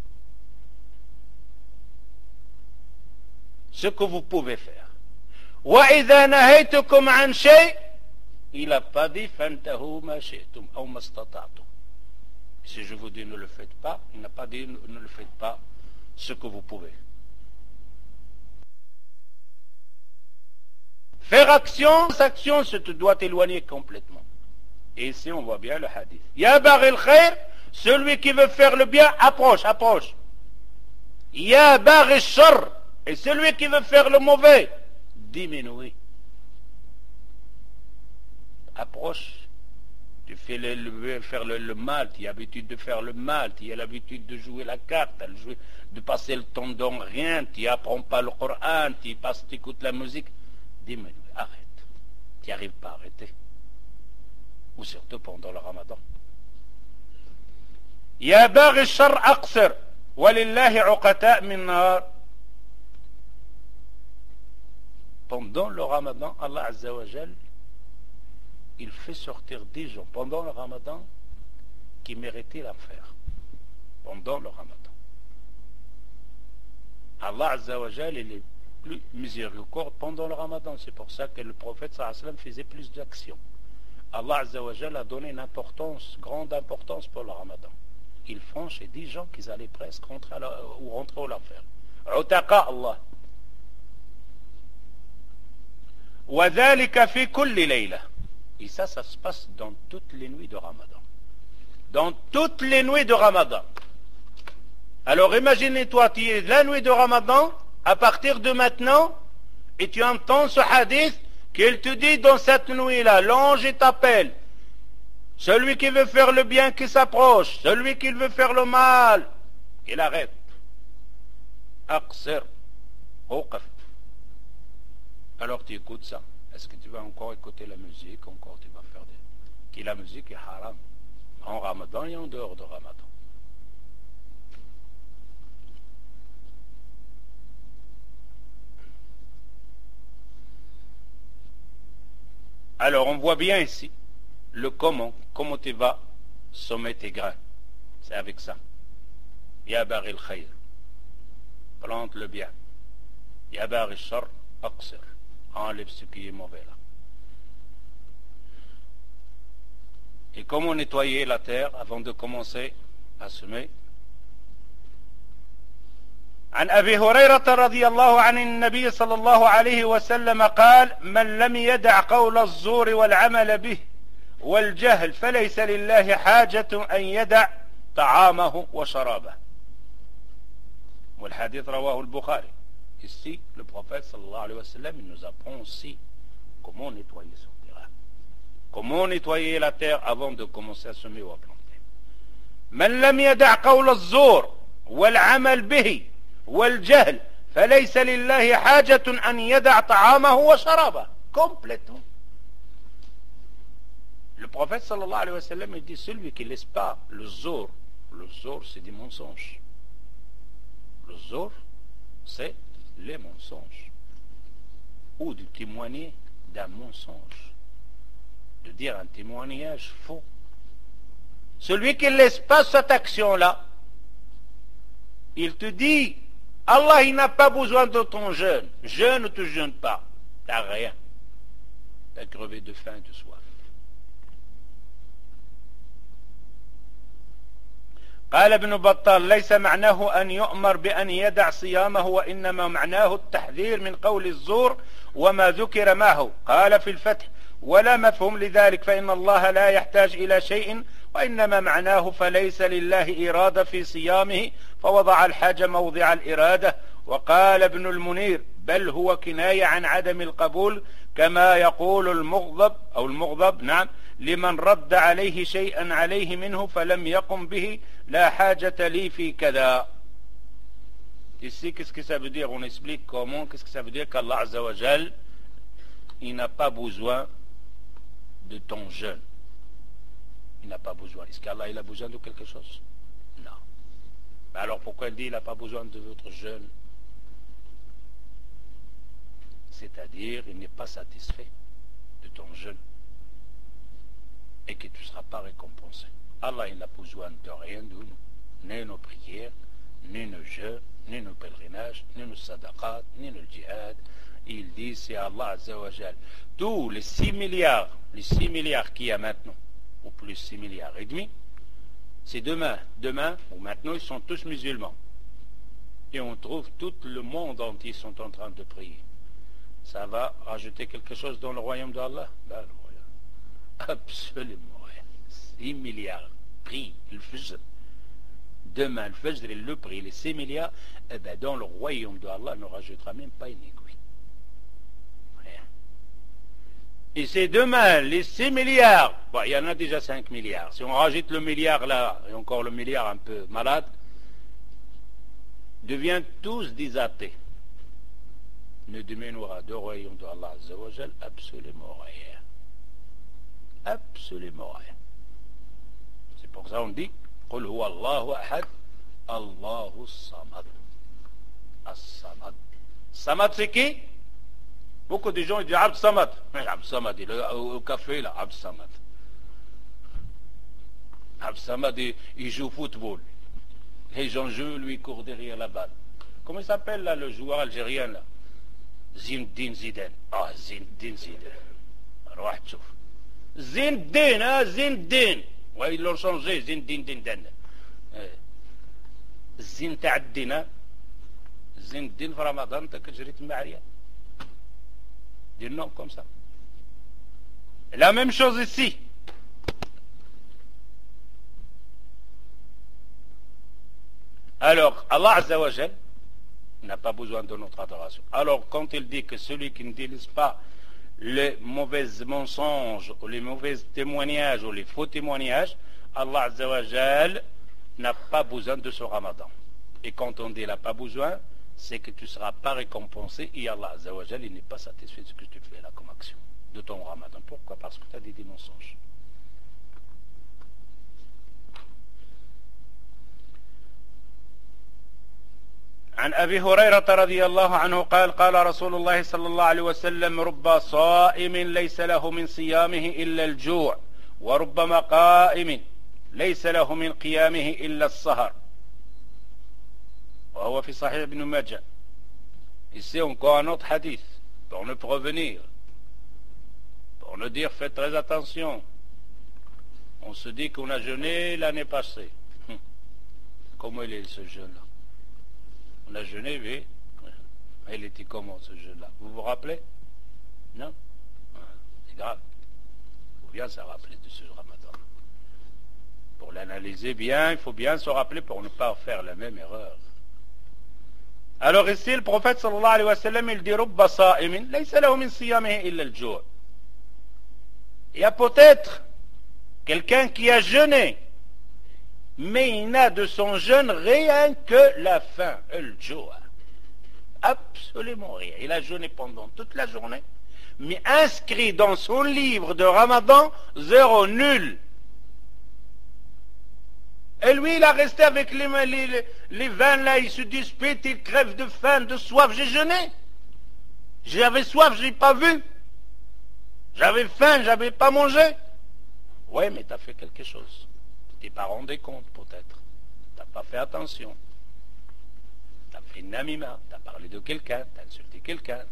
Ce que vous pouvez faire. وإذا نهيتكم عن شيء, il n'a pas dit فانتهوا ما شئتم أو ما استطعتم. Si je vous dis ne le faites pas, il n'a pas dit ne le faites pas ce que vous pouvez. Faire action, action, ça te doit t'éloigner complètement. Et ici, on voit bien le hadith. Ya baghi al-khayr, celui qui veut faire le bien, approche, approche. Ya baghi al-shar, et celui qui veut faire le mauvais, diminue. Approche. Tu fais le, le, faire le, le mal, tu as l'habitude de faire le mal, tu as l'habitude de jouer la carte, de passer le temps dans rien, tu n'apprends pas le Coran, tu passes, tu écoutes la musique. Diminue, arrête. Tu n'y arrives pas à arrêter. Ou surtout pendant le Ramadan. Ya baghi shar aqsir, walillahi uqata min nar. Pendant le Ramadan, Allah Azza wa Jal, il fait sortir des gens pendant le Ramadan qui méritaient l'enfer. Pendant le Ramadan. Allah Azza wa Jal, il est plus miséricorde pendant le Ramadan. C'est pour ça que le prophète sallallahu alayhi wa sallam faisait plus d'actions. Allah Azza wa Jal a donné une importance, grande importance pour le Ramadan. Il franchit dix gens qui allaient presque rentrer à la, ou rentrer à l'enfer. Utaqa Allah. وَذَلِكَ فِي كُلِّ لَيْلَةٍ. Et ça, ça se passe dans toutes les nuits de Ramadan. Dans toutes les nuits de Ramadan. Alors imaginez-toi, tu es la nuit de Ramadan, à partir de maintenant, et tu entends ce hadith qu'il te dit dans cette nuit-là, l'ange t'appelle. Celui qui veut faire le bien qui s'approche, celui qui veut faire le mal, il arrête. Aqsir, uqaf. Alors tu écoutes ça. Est-ce que tu vas encore écouter la musique? Encore tu vas faire des... Qui la musique est haram. En Ramadan et en dehors de Ramadan. Alors on voit bien ici le comment, comment tu vas sommer tes grains. C'est avec ça. Ya baghi al-khayr, plante le bien. Ya baghi al-shar, aqsir, enlève ce qui est mauvais là. Et comment nettoyer la terre avant de commencer à semer? عن أبي هريرة رضي الله عن النبي صلى الله عليه وسلم قال من لم يدع قول الزور والعمل به والجهل فليس لله حاجة أن يدع طعامه وشرابه. والحديث رواه البخاري. Ici, le prophète sallallahu alayhi wa sallam, il nous apprend aussi comment nettoyer son terrain. Comment nettoyer la terre avant de commencer à semer ou à planter. من لم يدع قول الزور والعمل به والجهل فليس لله حاجة أن يدع طعامه وشرابه. Complètement. Le prophète sallallahu alayhi wa sallam il dit celui qui ne laisse pas le zor, le zor c'est des mensonges. Le zor c'est les mensonges. Ou de témoigner d'un mensonge. De dire un témoignage faux. Celui qui ne laisse pas cette action-là, il te dit Allah il n'a pas besoin de ton jeûne. Jeûne ne te jeûne pas. T'as rien. T'as crevé de faim et de soif. قال ابن بطال ليس معناه أن يؤمر بأن يدع صيامه وإنما معناه التحذير من قول الزور وما ذكر معه. قال في الفتح ولا مفهوم لذلك فإن الله لا يحتاج إلى شيء وإنما معناه فليس لله إرادة في صيامه فوضع الحاجة موضع الإرادة. وقال ابن المنير بل هو كناية عن عدم القبول كما يقول المغضب أو المغضب نعم لمن رد عليه شيئا عليه منه فلم يقم به لا حاجة لي في كذا. Ici, qu'est-ce que ça veut dire? On explique comment, qu'est-ce que ça veut dire qu'Allah Azza wa Jal, il n'a pas besoin de ton jeûne. Il n'a pas besoin. Est-ce qu'Allah il a besoin de quelque chose? Non. Mais alors pourquoi il dit il n'a pas besoin de votre jeûne? C'est-à-dire, il n'est pas satisfait de ton jeûne et que tu ne seras pas récompensé. Allah il n'a besoin de rien de nous, ni nos prières, ni nos jeûnes, ni nos pèlerinages, ni nos sadaqat, ni nos djihad. Il dit c'est Allah Azza wa Jal. Tous les six milliards, les six milliards qu'il y a maintenant, ou plus six milliards et demi, c'est demain. Demain, ou maintenant, ils sont tous musulmans. Et on trouve tout le monde entier sont en train de prier. Ça va rajouter quelque chose dans le royaume d'Allah? Là, le royaume. Absolument rien. six milliards prient le Fajr. Demain, le Fajr, il le prie, les six milliards, eh bien, dans le royaume d'Allah, ne rajoutera même pas une aiguille. Rien. Et c'est demain, les six milliards, bon, il y en a déjà cinq milliards. Si on rajoute le milliard là, et encore le milliard un peu malade, deviennent tous des athées. Ne diminuera du royaume d'Allah Azza wa Jal absolument rien. Absolument rien. C'est pour ça qu'on dit قل هو الله أحد الله الصمد. As-Samad. Samad c'est qui? Beaucoup de gens ils disent Abd Samad. Abd Samad, il est au café là, Abd Samad. Abd Samad, il, il joue au football. Les gens jouent, lui il court derrière la balle. Comment il s'appelle là le joueur algérien là? Zinedine Zidane. Ah, Zinedine Zidane. روح تشوف. Zinedine, hein, Zinedine. Ouais, ils l'ont changé, Zinedine Dindane. Zin تاع الدين Zinedine في رمضان انت كجريت معريا. Des noms comme ça. La même chose ici. Alors, Allah Azza wa Jal n'a pas besoin de notre adoration. Alors, quand il dit que celui qui ne délise pas les mauvais mensonges ou les mauvais témoignages ou les faux témoignages, Allah Azza wa Jal n'a pas besoin de ce ramadan. Et quand on dit il n'a pas besoin, c'est que tu ne seras pas récompensé et Allah Azza wa Jal il n'est pas satisfait de ce que tu fais là comme action de ton ramadan. Pourquoi? Parce que tu as dit des mensonges. عن أبي هريرة رضي الله عنه قال قال رسول الله صلى الله عليه وسلم رب صائم ليس له من صيامه إلا الجوع وربما قائم ليس له من قيامه إلا السهر وهو في صحيح ابن ماجه. Ici encore un autre hadith pour nous prévenir, pour nous dire faites très attention. On se dit qu'on a jeûné l'année passée. Hum. Comment il est ce jeûne-là? On a jeûné, oui. Il était comment ce jeûne-là? Vous vous rappelez? Non? C'est grave. Il faut bien se rappeler de ce ramadan. Pour l'analyser bien, il faut bien se rappeler pour ne pas faire la même erreur. Alors ici, le prophète sallallahu alayhi wa sallam, il dit Rubba sa'imin, laysa lahu min siyamihi illa al-ju'. Il y a peut-être quelqu'un qui a jeûné, mais il n'a de son jeûne rien que la faim, le jour. Absolument rien. Il a jeûné pendant toute la journée, mais inscrit dans son livre de Ramadan, zéro, nul. Et lui, il a resté avec les, les, les vins là, il se dispute, il crève de faim, de soif. J'ai jeûné. J'avais soif, je n'ai pas vu. J'avais faim, j'avais pas mangé. Oui, mais tu as fait quelque chose. Tu t'es pas rendu compte peut-être. Tu n'as pas fait attention. Tu as fait une namima, tu as parlé de quelqu'un, tu as insulté quelqu'un.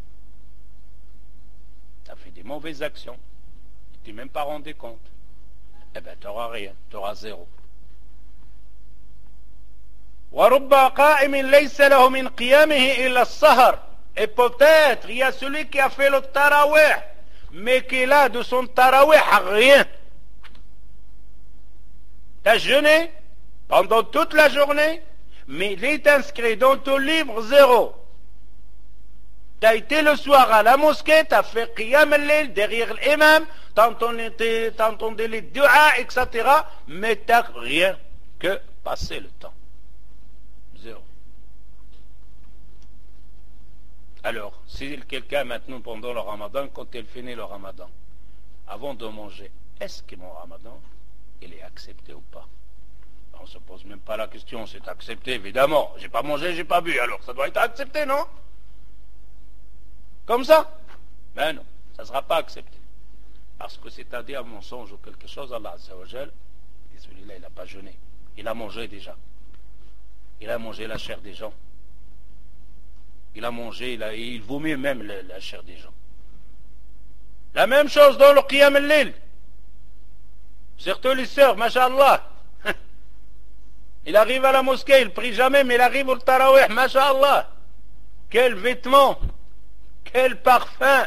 Tu as fait des mauvaises actions. Tu t'es même pas rendu compte. Eh bien, tu n'auras rien, tu auras zéro. Et peut-être il y a celui qui a fait le tarawih, mais qui a de son tarawih rien. Tu as jeûné pendant toute la journée, mais il est inscrit dans ton livre zéro. tu as été le soir à la mosquée, tu as fait qiyam al-layl derrière l'imam, tu as entendu les du'a, et cetera. Mais tu n'as rien que passer le temps. Zéro. Alors, si quelqu'un maintenant pendant le ramadan, quand il finit le ramadan, avant de manger, est-ce que mon ramadan, il est accepté ou pas? On ne se pose même pas la question, c'est accepté évidemment. J'ai pas mangé, j'ai pas bu, alors ça doit être accepté, non? Comme ça? Ben non, ça ne sera pas accepté. Parce que c'est-à-dire un mensonge ou quelque chose, Allah Azza wa Jal, et celui-là il n'a pas jeûné. Il a mangé déjà. Il a mangé la chair des gens. Il a mangé, il, a, il vomit même la, la chair des gens. La même chose dans le qiyam al-layl. Surtout les sœurs, masha'Allah. Il arrive à la mosquée, il prie jamais, mais il arrive au tarawih, masha'Allah. Quel vêtement, quel parfum.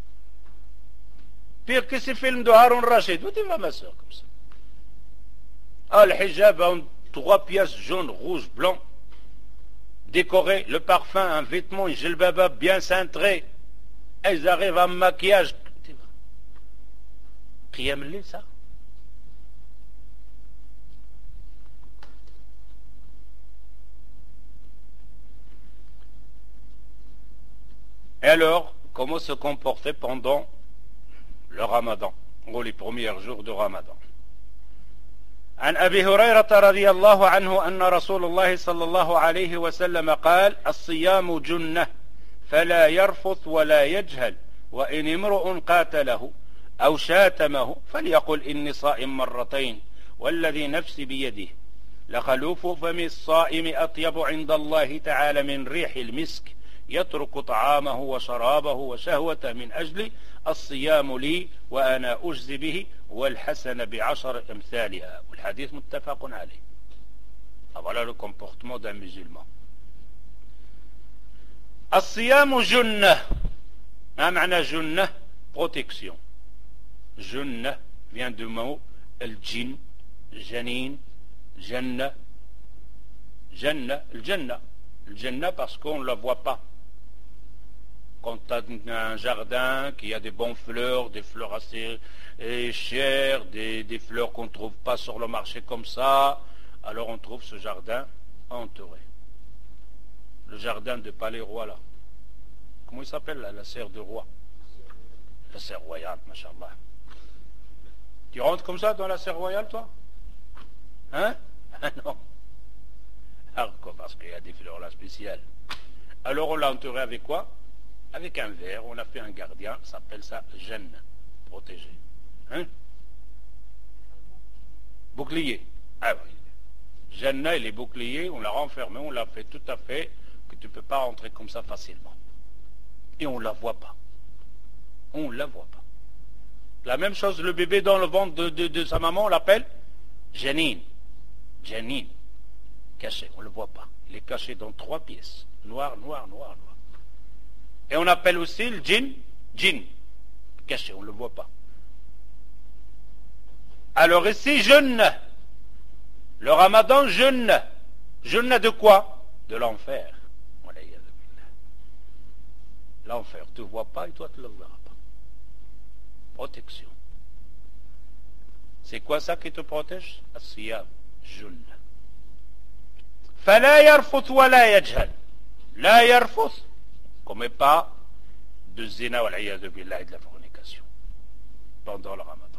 Pire que ces films de Harun Rashid. Où tu vas, ma sœur, comme ça? Ah, le hijab en trois pièces, jaune, rouge, blanc. Décoré, le parfum, un vêtement, un jilbaba bien cintré. Elles arrivent à maquillage. Qiyam al-layl, ça? Et alors, comment se comporter pendant le ramadan, ou les premiers jours de ramadan? عن أبي هريرة رضي الله عنه أن رسول الله صلى الله عليه وسلم قال الصيام جنة فلا يرفث ولا يجهل وإن امرؤ قاتله أو شاتمه فليقل إني صائم مرتين والذي نفسي بيده لخلوف فم الصائم أطيب عند الله تعالى من ريح المسك يترك طعامه وشرابه وشهوته من أجل الصيام لي وأنا أجزي به والحسن بعشر أمثالها والحديث متفق عليه. Voilà le comportement d'un musulman. الصيام جنة. ما معنى جنة؟ protection. جنة vient du mot الجن جنين جنة جنة الجنة الجنة parce qu'on ne la voit pas. Quand tu as un jardin qui a des bonnes fleurs, des fleurs assez chères, des, des fleurs qu'on ne trouve pas sur le marché comme ça, alors on trouve ce jardin entouré. Le jardin de Palais Roi là. Comment il s'appelle là, la serre de roi? La serre royale, machallah. Tu rentres comme ça dans la serre royale, toi? Hein? Ah non. Alors quoi? Parce qu'il y a des fleurs là spéciales. Alors on l'a entouré avec quoi? Avec un verre, on a fait un gardien, ça s'appelle ça gêne, protégé. Hein? Bouclier. Ah oui. Gêne et les boucliers, on l'a renfermé, on l'a fait tout à fait, que tu ne peux pas rentrer comme ça facilement. Et on ne la voit pas. On ne la voit pas. La même chose, le bébé dans le ventre de, de, de sa maman, on l'appelle Janine. Janine. Caché, on ne le voit pas. Il est caché dans trois pièces. Noir, noir, noir, noir. Et on appelle aussi le djinn, djinn. Caché, on ne le voit pas. Alors ici, jeûne. Le ramadan, jeûne. Jeûne de quoi? De l'enfer. L'enfer, tu ne vois pas et toi tu ne le verras pas. Protection. C'est quoi ça qui te protège? As-siyam, jeûne. فلا يرفث ولا يجهل. لا يرفث, commet pas de zina wal-iyadhu billah et de la fornication pendant le ramadan.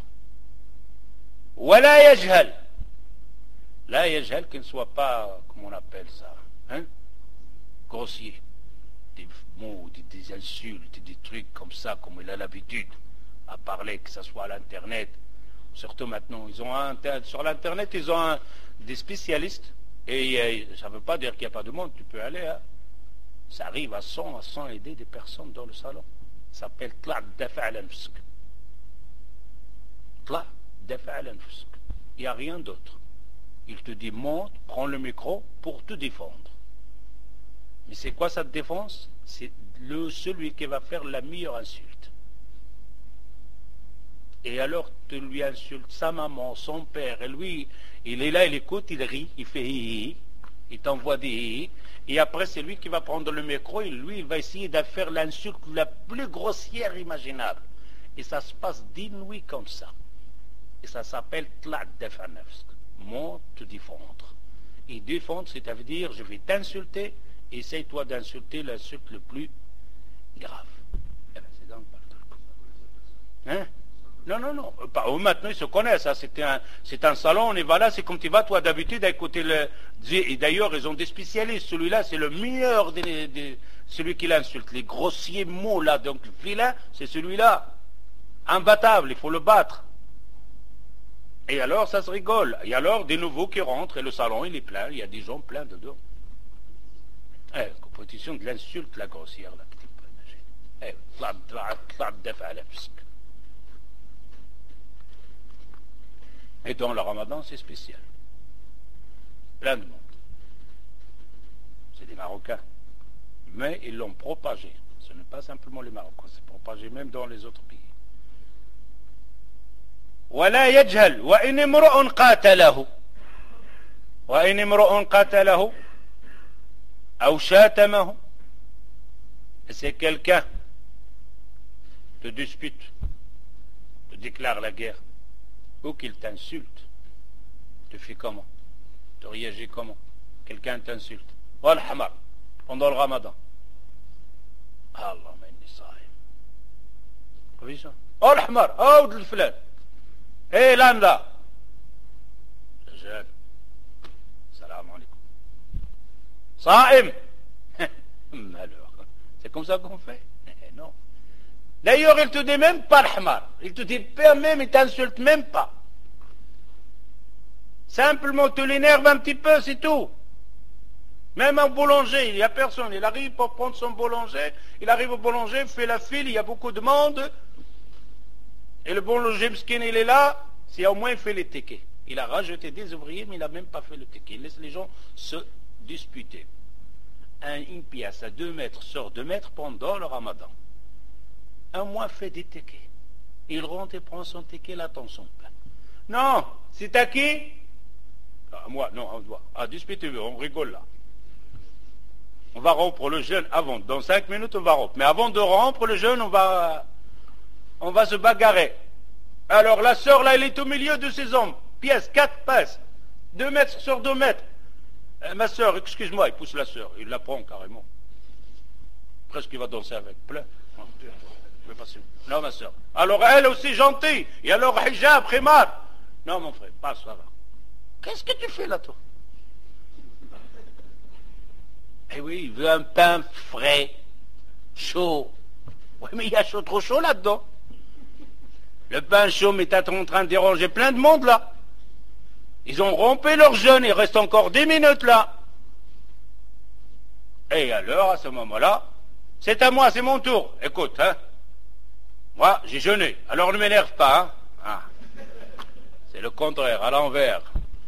ولا يجهل. لا يجهل, qu'il ne soit pas, comment on appelle ça, hein, grossier. Des mots, des, des insultes, des trucs comme ça, comme il a l'habitude à parler, que ce soit à l'internet. Surtout maintenant, ils ont un, sur l'internet, ils ont un, des spécialistes. Et euh, ça ne veut pas dire qu'il n'y a pas de monde, tu peux aller. Hein. Ça arrive à cent, à cent aider des personnes dans le salon. Ça s'appelle Tla' dafa' al-nafsk. Tla' dafa' al-nafsk. Il n'y a rien d'autre. Il te dit monte, prends le micro pour te défendre. Mais c'est quoi cette défense? C'est le, celui qui va faire la meilleure insulte. Et alors tu lui insultes sa maman, son père, et lui, il est là, il écoute, il rit, il fait hi hi hi. Il t'envoie des hi, et après c'est lui qui va prendre le micro et lui il va essayer de faire l'insulte la plus grossière imaginable. Et ça se passe d'inouï comme ça. Et ça s'appelle tla' dafa nafsk, mot te défendre. Et défendre, c'est-à-dire je vais t'insulter, essaye-toi d'insulter l'insulte le plus grave. Eh bien, c'est donc pas le truc. Hein? Non, non, non. Eux, maintenant, ils se connaissent. Hein. C'est un, c'est un salon, on y va là, c'est comme tu vas, toi, d'habitude, à écouter le... Et d'ailleurs, ils ont des spécialistes. Celui-là, c'est le meilleur des... des celui qui l'insulte. Les grossiers mots, là, donc, vilain, c'est celui-là. Imbattable, il faut le battre. Et alors, ça se rigole. Et alors, des nouveaux qui rentrent, et le salon, il est plein. Il y a des gens pleins dedans. Eh, compétition de l'insulte, la grossière, là, que tu peux imaginer. Eh, tla' tla' dafa nafsk. Et dans le ramadan, c'est spécial. Plein de monde. C'est des Marocains. Mais ils l'ont propagé. Ce n'est pas simplement les Marocains, c'est propagé même dans les autres pays. ولا يجهل وإن امرؤ قاتله وإن امرؤ قاتله أو شاتمه. C'est quelqu'un te dispute, te déclare la guerre, ou qu'il t'insulte, tu fais comment? Tu réagis comment? Quelqu'un t'insulte. Wal hamar, pendant le ramadan. Allah inni saïm. Vous voyez ça? Wal hamar, oh le flan. Hé l'âne là. Jeune. Salam alaikum. Saïm. Alors, c'est comme ça qu'on fait? Non. D'ailleurs, il te dit même pas le hamar. Il te dit pas même, il t'insulte même pas. Simplement, tu l'énerves un petit peu, c'est tout. Même un boulanger, il n'y a personne. Il arrive pour prendre son boulanger. Il arrive au boulanger, fait la file, il y a beaucoup de monde. Et le boulanger mskin, il est là. C'est au moins il fait les tickets. Il a rajouté des ouvriers, mais il n'a même pas fait le ticket. Il laisse les gens se disputer. Un, une pièce à deux mètres sur deux mètres pendant le ramadan. Un mois fait des tickets. Il rentre et prend son ticket, là, dans son pain. Non, c'est à qui? Ah, moi, non, on doit. Ah, disputer, on rigole là. On va rompre le jeûne avant. Dans cinq minutes, on va rompre. Mais avant de rompre le jeûne, on va, on va se bagarrer. Alors, la sœur, là, elle est au milieu de ses hommes. Pièce, quatre pièces. Deux mètres sur deux mètres. Euh, ma sœur, excuse-moi, il pousse la sœur. Il la prend carrément. Presque il va danser avec. Plein. Je vais passer. Non, ma sœur. Alors, elle aussi gentille. Et alors, hijab, khimar. Non, mon frère, passe, ça va. Qu'est-ce que tu fais là, toi? Eh oui, il veut un pain frais, chaud. Oui, mais il y a chaud, trop chaud là-dedans. Le pain chaud, mais t'es en train de déranger plein de monde là. Ils ont rompé leur jeûne, il reste encore dix minutes là. Et alors, à ce moment-là, c'est à moi, c'est mon tour. Écoute, hein. Moi, j'ai jeûné. Alors ne m'énerve pas, hein. Ah. C'est le contraire, à l'envers.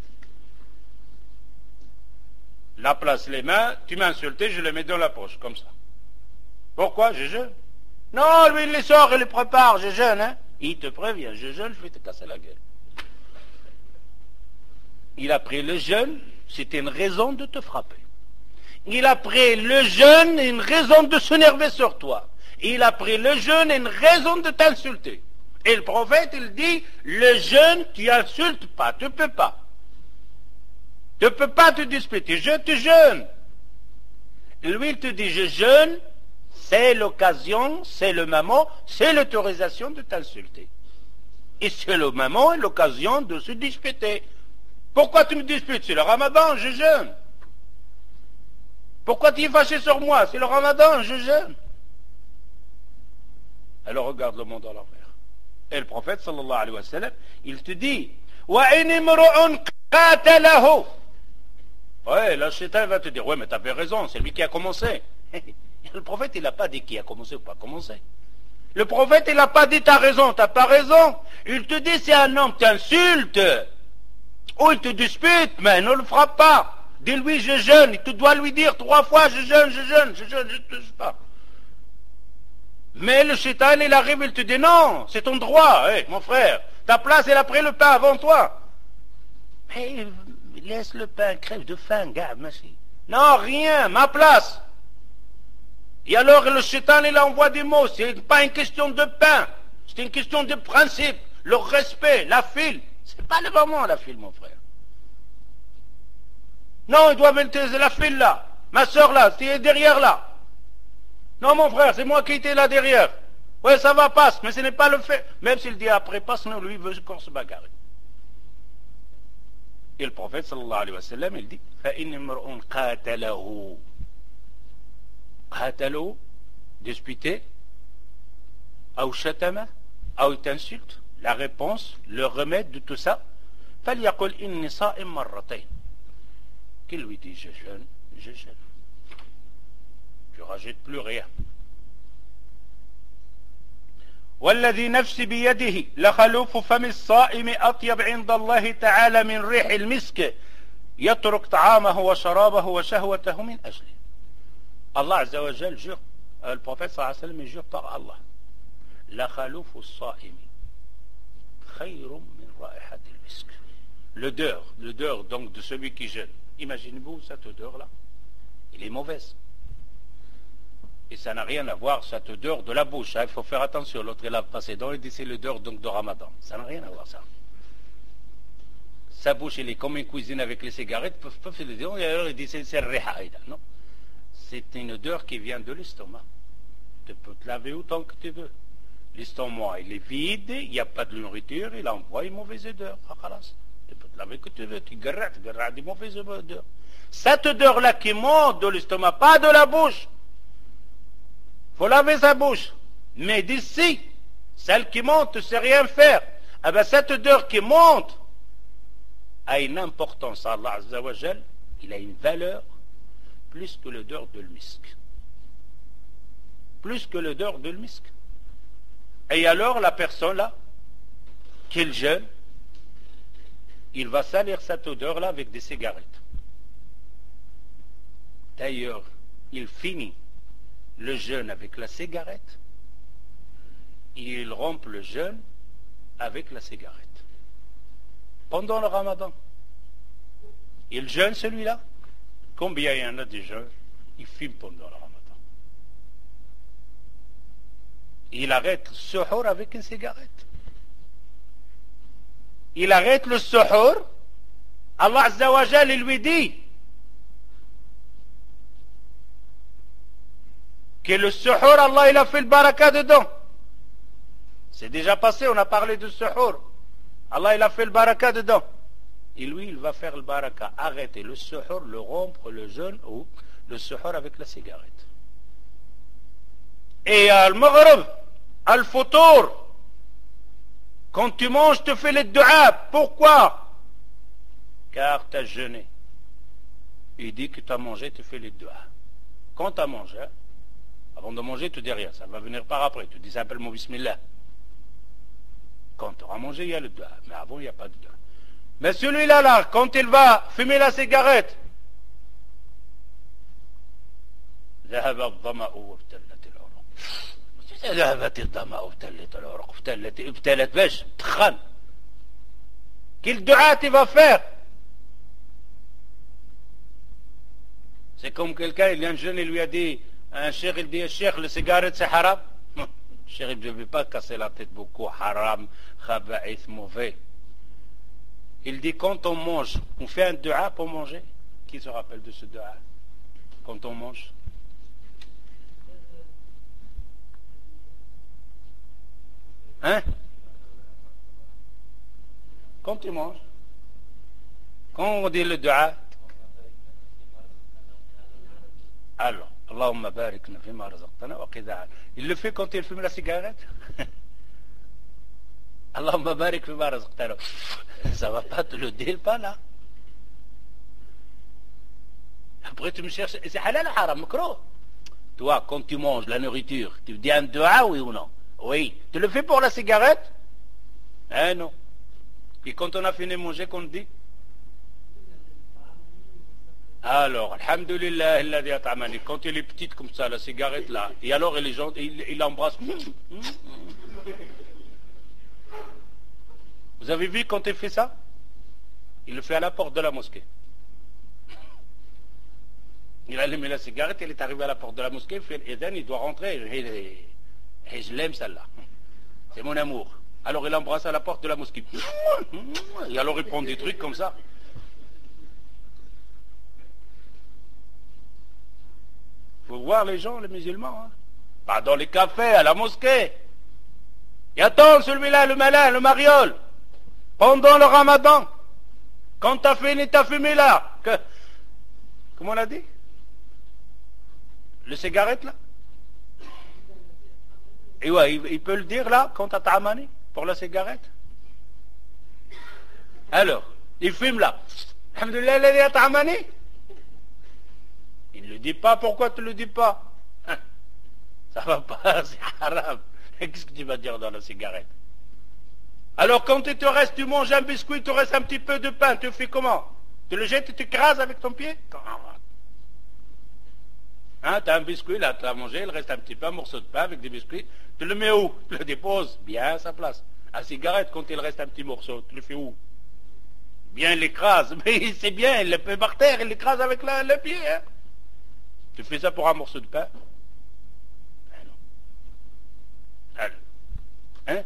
La place les mains, tu m'as insulté, je les mets dans la poche, comme ça. Pourquoi? Je jeûne. Non, lui, il les sort, il les prépare, je jeûne, hein. Il te prévient, je jeûne, je vais te casser la gueule. Il a pris le jeûne, c'était une raison de te frapper. Il a pris le jeûne, une raison de s'énerver sur toi. Il a pris le jeûne, une raison de t'insulter. Et le prophète, il dit, le jeûne, tu insultes pas, tu peux pas. Tu ne peux pas te disputer, je te jeûne. Lui, il te dit, je jeûne, c'est l'occasion, c'est le moment, c'est l'autorisation de t'insulter. Et c'est le moment et l'occasion de se disputer. Pourquoi tu me disputes? C'est le ramadan, je jeûne. Pourquoi tu es fâché sur moi? C'est le ramadan, je jeûne. Alors regarde le monde à l'envers. Et le prophète, sallallahu alayhi wa sallam, il te dit, وَإِنِ امْرُؤٌ قَاتَلَهُ. Ouais, là, Shaitan va te dire, ouais, mais tu avais raison, c'est lui qui a commencé. Le prophète, il n'a pas dit qui a commencé ou pas commencé. Le prophète, il n'a pas dit t'as raison, t'as pas raison. Il te dit c'est un homme t'insulte, ou il te dispute, mais ne le frappe pas. Dis-lui je jeûne, il te doit lui dire trois fois je jeûne, je jeûne, je jeûne, je ne touche pas. Mais le Shaitan, il arrive, il te dit non, c'est ton droit, hey, mon frère, ta place, elle a pris le pain avant toi. Mais laisse le pain, crève de faim, gars, merci. Non, rien, ma place. Et alors le shaitan, il envoie des mots. C'est pas une question de pain, c'est une question de principe, le respect, la file. C'est pas le moment, la file, mon frère. Non, il doit mettre la file là. Ma soeur là, tu es derrière là. Non, mon frère, c'est moi qui étais là derrière. Ouais, ça va, passe, mais ce n'est pas le fait. Même s'il dit après, passe, non, lui, il veut encore se bagarrer. Et le prophète, sallallahu alayhi wa sallam, il dit فَإِنِ امْرُؤٌ قَاتَلَهُ قَاتَلَهُ, disputer, ou shatama, ou t'insulte. La réponse, le remède de tout ça, فَلْيَقُلْ إِنِّي صَائِمْ مَرَّتَيْنِ. Qu'il lui dit, je jeûne, je jeûne. Je ne rajoute plus rien. والذي نفسي بيده لخلوف فم الصائم أطيب عند الله تعالى من ريح المسك يترك طعامه وشرابه وشهوته من أجله. Allah Azza wa Jal jure, le prophète sallallahu alayhi wa sallam jure par Allah, لخلوف الصائم خير من رائحة المسك. L'odeur, l'odeur donc de celui qui jeûne. Imaginez-vous cette odeur-là, elle est mauvaise. Et ça n'a rien à voir, cette odeur de la bouche. Il faut faire attention. L'autre, il a passé dans il dit c'est l'odeur donc de Ramadan. Ça n'a rien à voir, ça. Sa bouche, elle est comme une cuisine avec les cigarettes. Peuvent, peuvent le dire. Et alors, il dit c'est le rihaïda. Non. C'est une odeur qui vient de l'estomac. Tu peux te laver autant que tu veux. L'estomac, il est vide, il n'y a pas de nourriture, il envoie une mauvaise odeur. Ah, khalas. Tu peux te laver que tu veux. Tu gardes, tu gardes des mauvaises odeurs. Cette odeur-là qui monte de l'estomac, pas de la bouche. Il faut laver sa bouche. Mais d'ici, celle qui monte, ne sait rien faire. Eh bien, cette odeur qui monte a une importance. Allah Azza wa Jal, il a une valeur plus que l'odeur de l'misk. Plus que l'odeur de l'misk. Et alors, la personne là, qu'il jeûne, il va salir cette odeur-là avec des cigarettes. D'ailleurs, il finit le jeûne avec la cigarette, et il rompt le jeûne avec la cigarette. Pendant le Ramadan, il jeûne celui-là. Combien il y en a des jeunes, ils fument pendant le Ramadan. Il arrête le suhour avec une cigarette. Il arrête le suhour. Allah Azza wa Jal, il lui dit que le suhour, Allah il a fait le baraka dedans. C'est déjà passé, on a parlé de suhour. Allah il a fait le baraka dedans. Et lui, il va faire le baraka. Arrêter le suhour, le rompre, le jeûne ou le suhour avec la cigarette. Et al-maghrib, al-futur, quand tu manges, tu fais les du'a. Pourquoi? Car tu as jeûné. Il dit que tu as mangé, tu fais les du'a. Quand tu as mangé, avant de manger, tu dis rien. Ça va venir par après. Tu dis simplement Bismillah. Quand tu auras mangé, il y a le du'a. Mais avant, il n'y a pas de du'a. Mais celui-là, là, quand il va fumer la cigarette, ذهب الظمأ وابتلت العروق. ذهبت الظمأ وابتلت العروق. ابتلت ابتلت باش تخن. Quel du'a tu vas faire? C'est comme quelqu'un, il y a un jeune, il lui a dit, un cheikh, il dit, cheikh, le cigarette c'est haram. Le cheikh, il ne veut pas casser la tête beaucoup. Haram, khaba'ith, mauvais. Il dit, quand on mange, on fait un du'a pour manger. Qui se rappelle de ce du'a? Quand on mange. Hein? Quand tu manges. Quand on dit le du'a. Alors, Allahumma barikna fima razaqtana wa qina. Il le fait quand il fume la cigarette. Allahumma barik fima razaqtana. Ça va pas, te le dis pas là. Après tu me cherches, c'est halal ou haram, makro? Toi, quand tu manges la nourriture, tu dis un dua, oui ou non? Oui. Tu le fais pour la cigarette? Eh non. Et quand on a fini de manger, qu'on dit? Alors, alhamdulillah, alladhi at'amani. Quand elle est petite comme ça, la cigarette là, et alors les gens, il, il embrasse. Vous avez vu quand elle fait ça? il le fait à la porte de la mosquée. Il a allumé la cigarette, il est arrivé à la porte de la mosquée, il fait l'Eden, il doit rentrer. Et je l'aime celle-là. C'est mon amour. Alors il embrasse à la porte de la mosquée. Et alors il prend des trucs comme ça. Faut voir les gens, les musulmans. Hein. Pas dans les cafés, à la mosquée. Et attends, celui-là, le malin, le mariole. Pendant le ramadan, quand t'as fini ta fumée là, que... comment on a dit? Le cigarette là? Et ouais, il, il peut le dire là, quand t'as ta'amani, pour la cigarette? Alors, il fume là. Alhamdulillah, il a ta'amani. Il ne le dit pas, pourquoi tu ne le dis pas? Ça va pas, c'est haram. Qu'est-ce que tu vas dire dans la cigarette? Alors quand il te reste, tu manges un biscuit, il te reste un petit peu de pain, tu fais comment? Tu le jettes et tu écrases avec ton pied? Hein, tu as un biscuit, là, tu as mangé, il reste un petit peu, un morceau de pain avec des biscuits, tu le mets où? Tu le déposes bien à sa place. La cigarette, quand il reste un petit morceau, tu le fais où? Bien, il l'écrase, mais c'est bien, il le fait par terre, il l'écrase avec la, le pied. Hein. Tu fais ça pour un morceau de pain? Ben non. Alors, hein?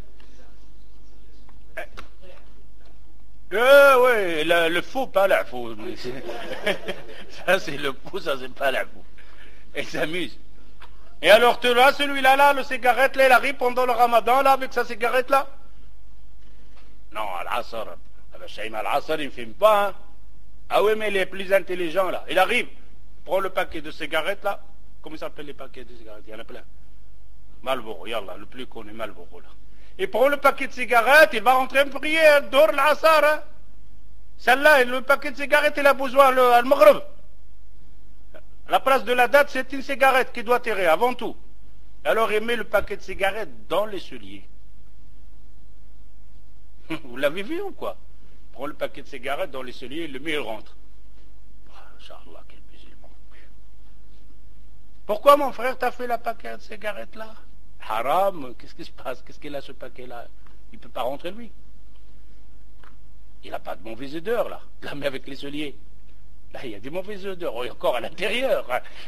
Euh, oui, le, le faux, pas la faux. Ça, c'est le faux, ça, c'est pas la faux. Et il s'amuse. Et alors, tu là, celui-là, là, le cigarette, là, il arrive pendant le ramadan, là, avec sa cigarette, là? Non, à l'Asr. Le Shaïm al-Asr, il ne filme pas, hein? Ah oui, mais il est plus intelligent, là. Il arrive, prend le paquet de cigarettes, là. Comment ça s'appelle les paquets de cigarettes? Il y en a plein. Marlboro, yallah, le plus connu, Marlboro, là. Il prend le paquet de cigarettes, il va rentrer en prière, dehors l'Asr, hein? Celle-là, le paquet de cigarettes, il a besoin, le al-Maghrib. La place de la date, c'est une cigarette qui doit tirer, avant tout. Alors, il met le paquet de cigarettes dans les souliers. Vous l'avez vu ou quoi? Il prend le paquet de cigarettes dans les souliers, il le met et il rentre. Inch'Allah, quel musulman. Pourquoi, mon frère, t'as fait la paquet de cigarettes là? Haram, qu'est-ce qui se passe? Qu'est-ce qu'il a ce paquet-là? Il ne peut pas rentrer lui. Il n'a pas de mauvaise odeur là. Là, mais avec les souliers. Là, il y a des mauvaises odeurs. Et encore à l'intérieur.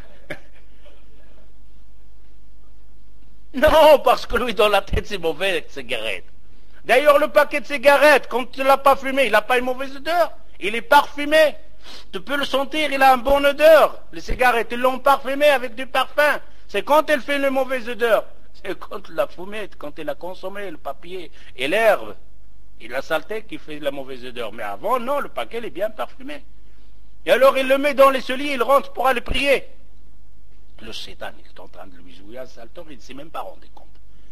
Non, parce que lui, dans la tête, c'est mauvais avec cigarette. D'ailleurs, le paquet de cigarettes, quand tu ne l'as pas fumé, il n'a pas une mauvaise odeur. Il est parfumé. Tu peux le sentir, il a une bonne odeur. Les cigarettes, ils l'ont parfumé avec du parfum. C'est quand elle fait une mauvaise odeur. C'est quand la fumée, quand elle a consommé le papier et l'herbe et la saleté qui fait la mauvaise odeur. Mais avant, non, le paquet il est bien parfumé. Et alors il le met dans les souliers, il rentre pour aller prier. Le Satan est en train de lui jouer à Saltor, il ne s'est même pas rendu compte.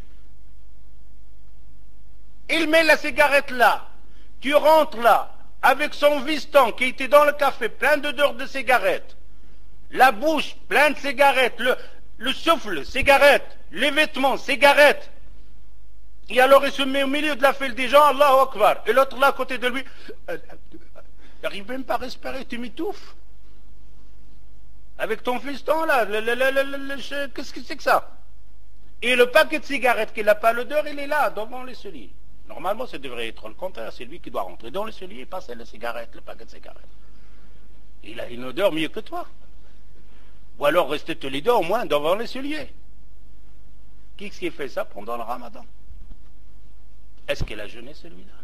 Il met la cigarette là, tu rentres là, avec son veston qui était dans le café, plein d'odeur de cigarette, la bouche pleine de cigarettes, le, le souffle, cigarette, les vêtements, cigarette. Et alors il se met au milieu de la file des gens, Allahu Akbar. Et l'autre là à côté de lui, il n'arrive même pas à respirer, tu m'étouffes. Avec ton fiston là, qu'est-ce que c'est que ça? Et le paquet de cigarettes qui n'a pas l'odeur, il est là, devant les souliers. Normalement, ça devrait être le contraire, c'est lui qui doit rentrer dans les souliers et passer les cigarettes, le paquet de cigarettes. Il a une odeur mieux que toi. Ou alors rester tous les deux au moins devant les souliers. Qui est-ce qui fait ça pendant le ramadan? Est-ce qu'il a jeûné celui-là?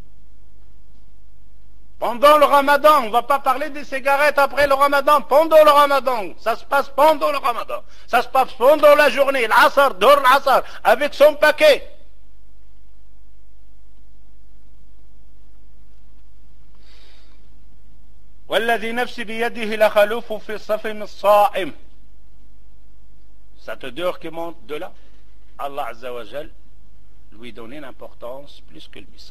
Pendant le ramadan, on ne va pas parler des cigarettes après le ramadan, pendant le ramadan, ça se passe pendant le ramadan, ça se passe pendant la journée, l'asr, dehors l'asr, avec son paquet. والذي نفسي بيده لخلوف في الصفن الصائم. Cette odeur qui monte de là, Allah Azza wa Jal lui donne une importance plus que le bisque.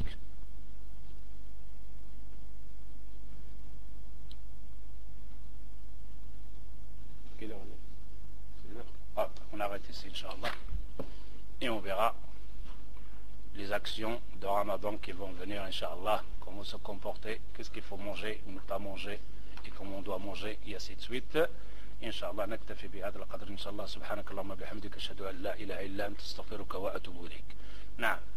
Hop, on arrête ici, Inch'Allah. Et on verra les actions de Ramadan qui vont venir, Inch'Allah. Comment se comporter, qu'est-ce qu'il faut manger ou ne pas manger, et comment on doit manger, et ainsi de suite. Inch'Allah, نكتفي بهذا القدر إن شاء الله. سبحانك اللهم وبحمدك أشهد أن لا إله إلا أنت أستغفرك وأتوب إليك. نعم.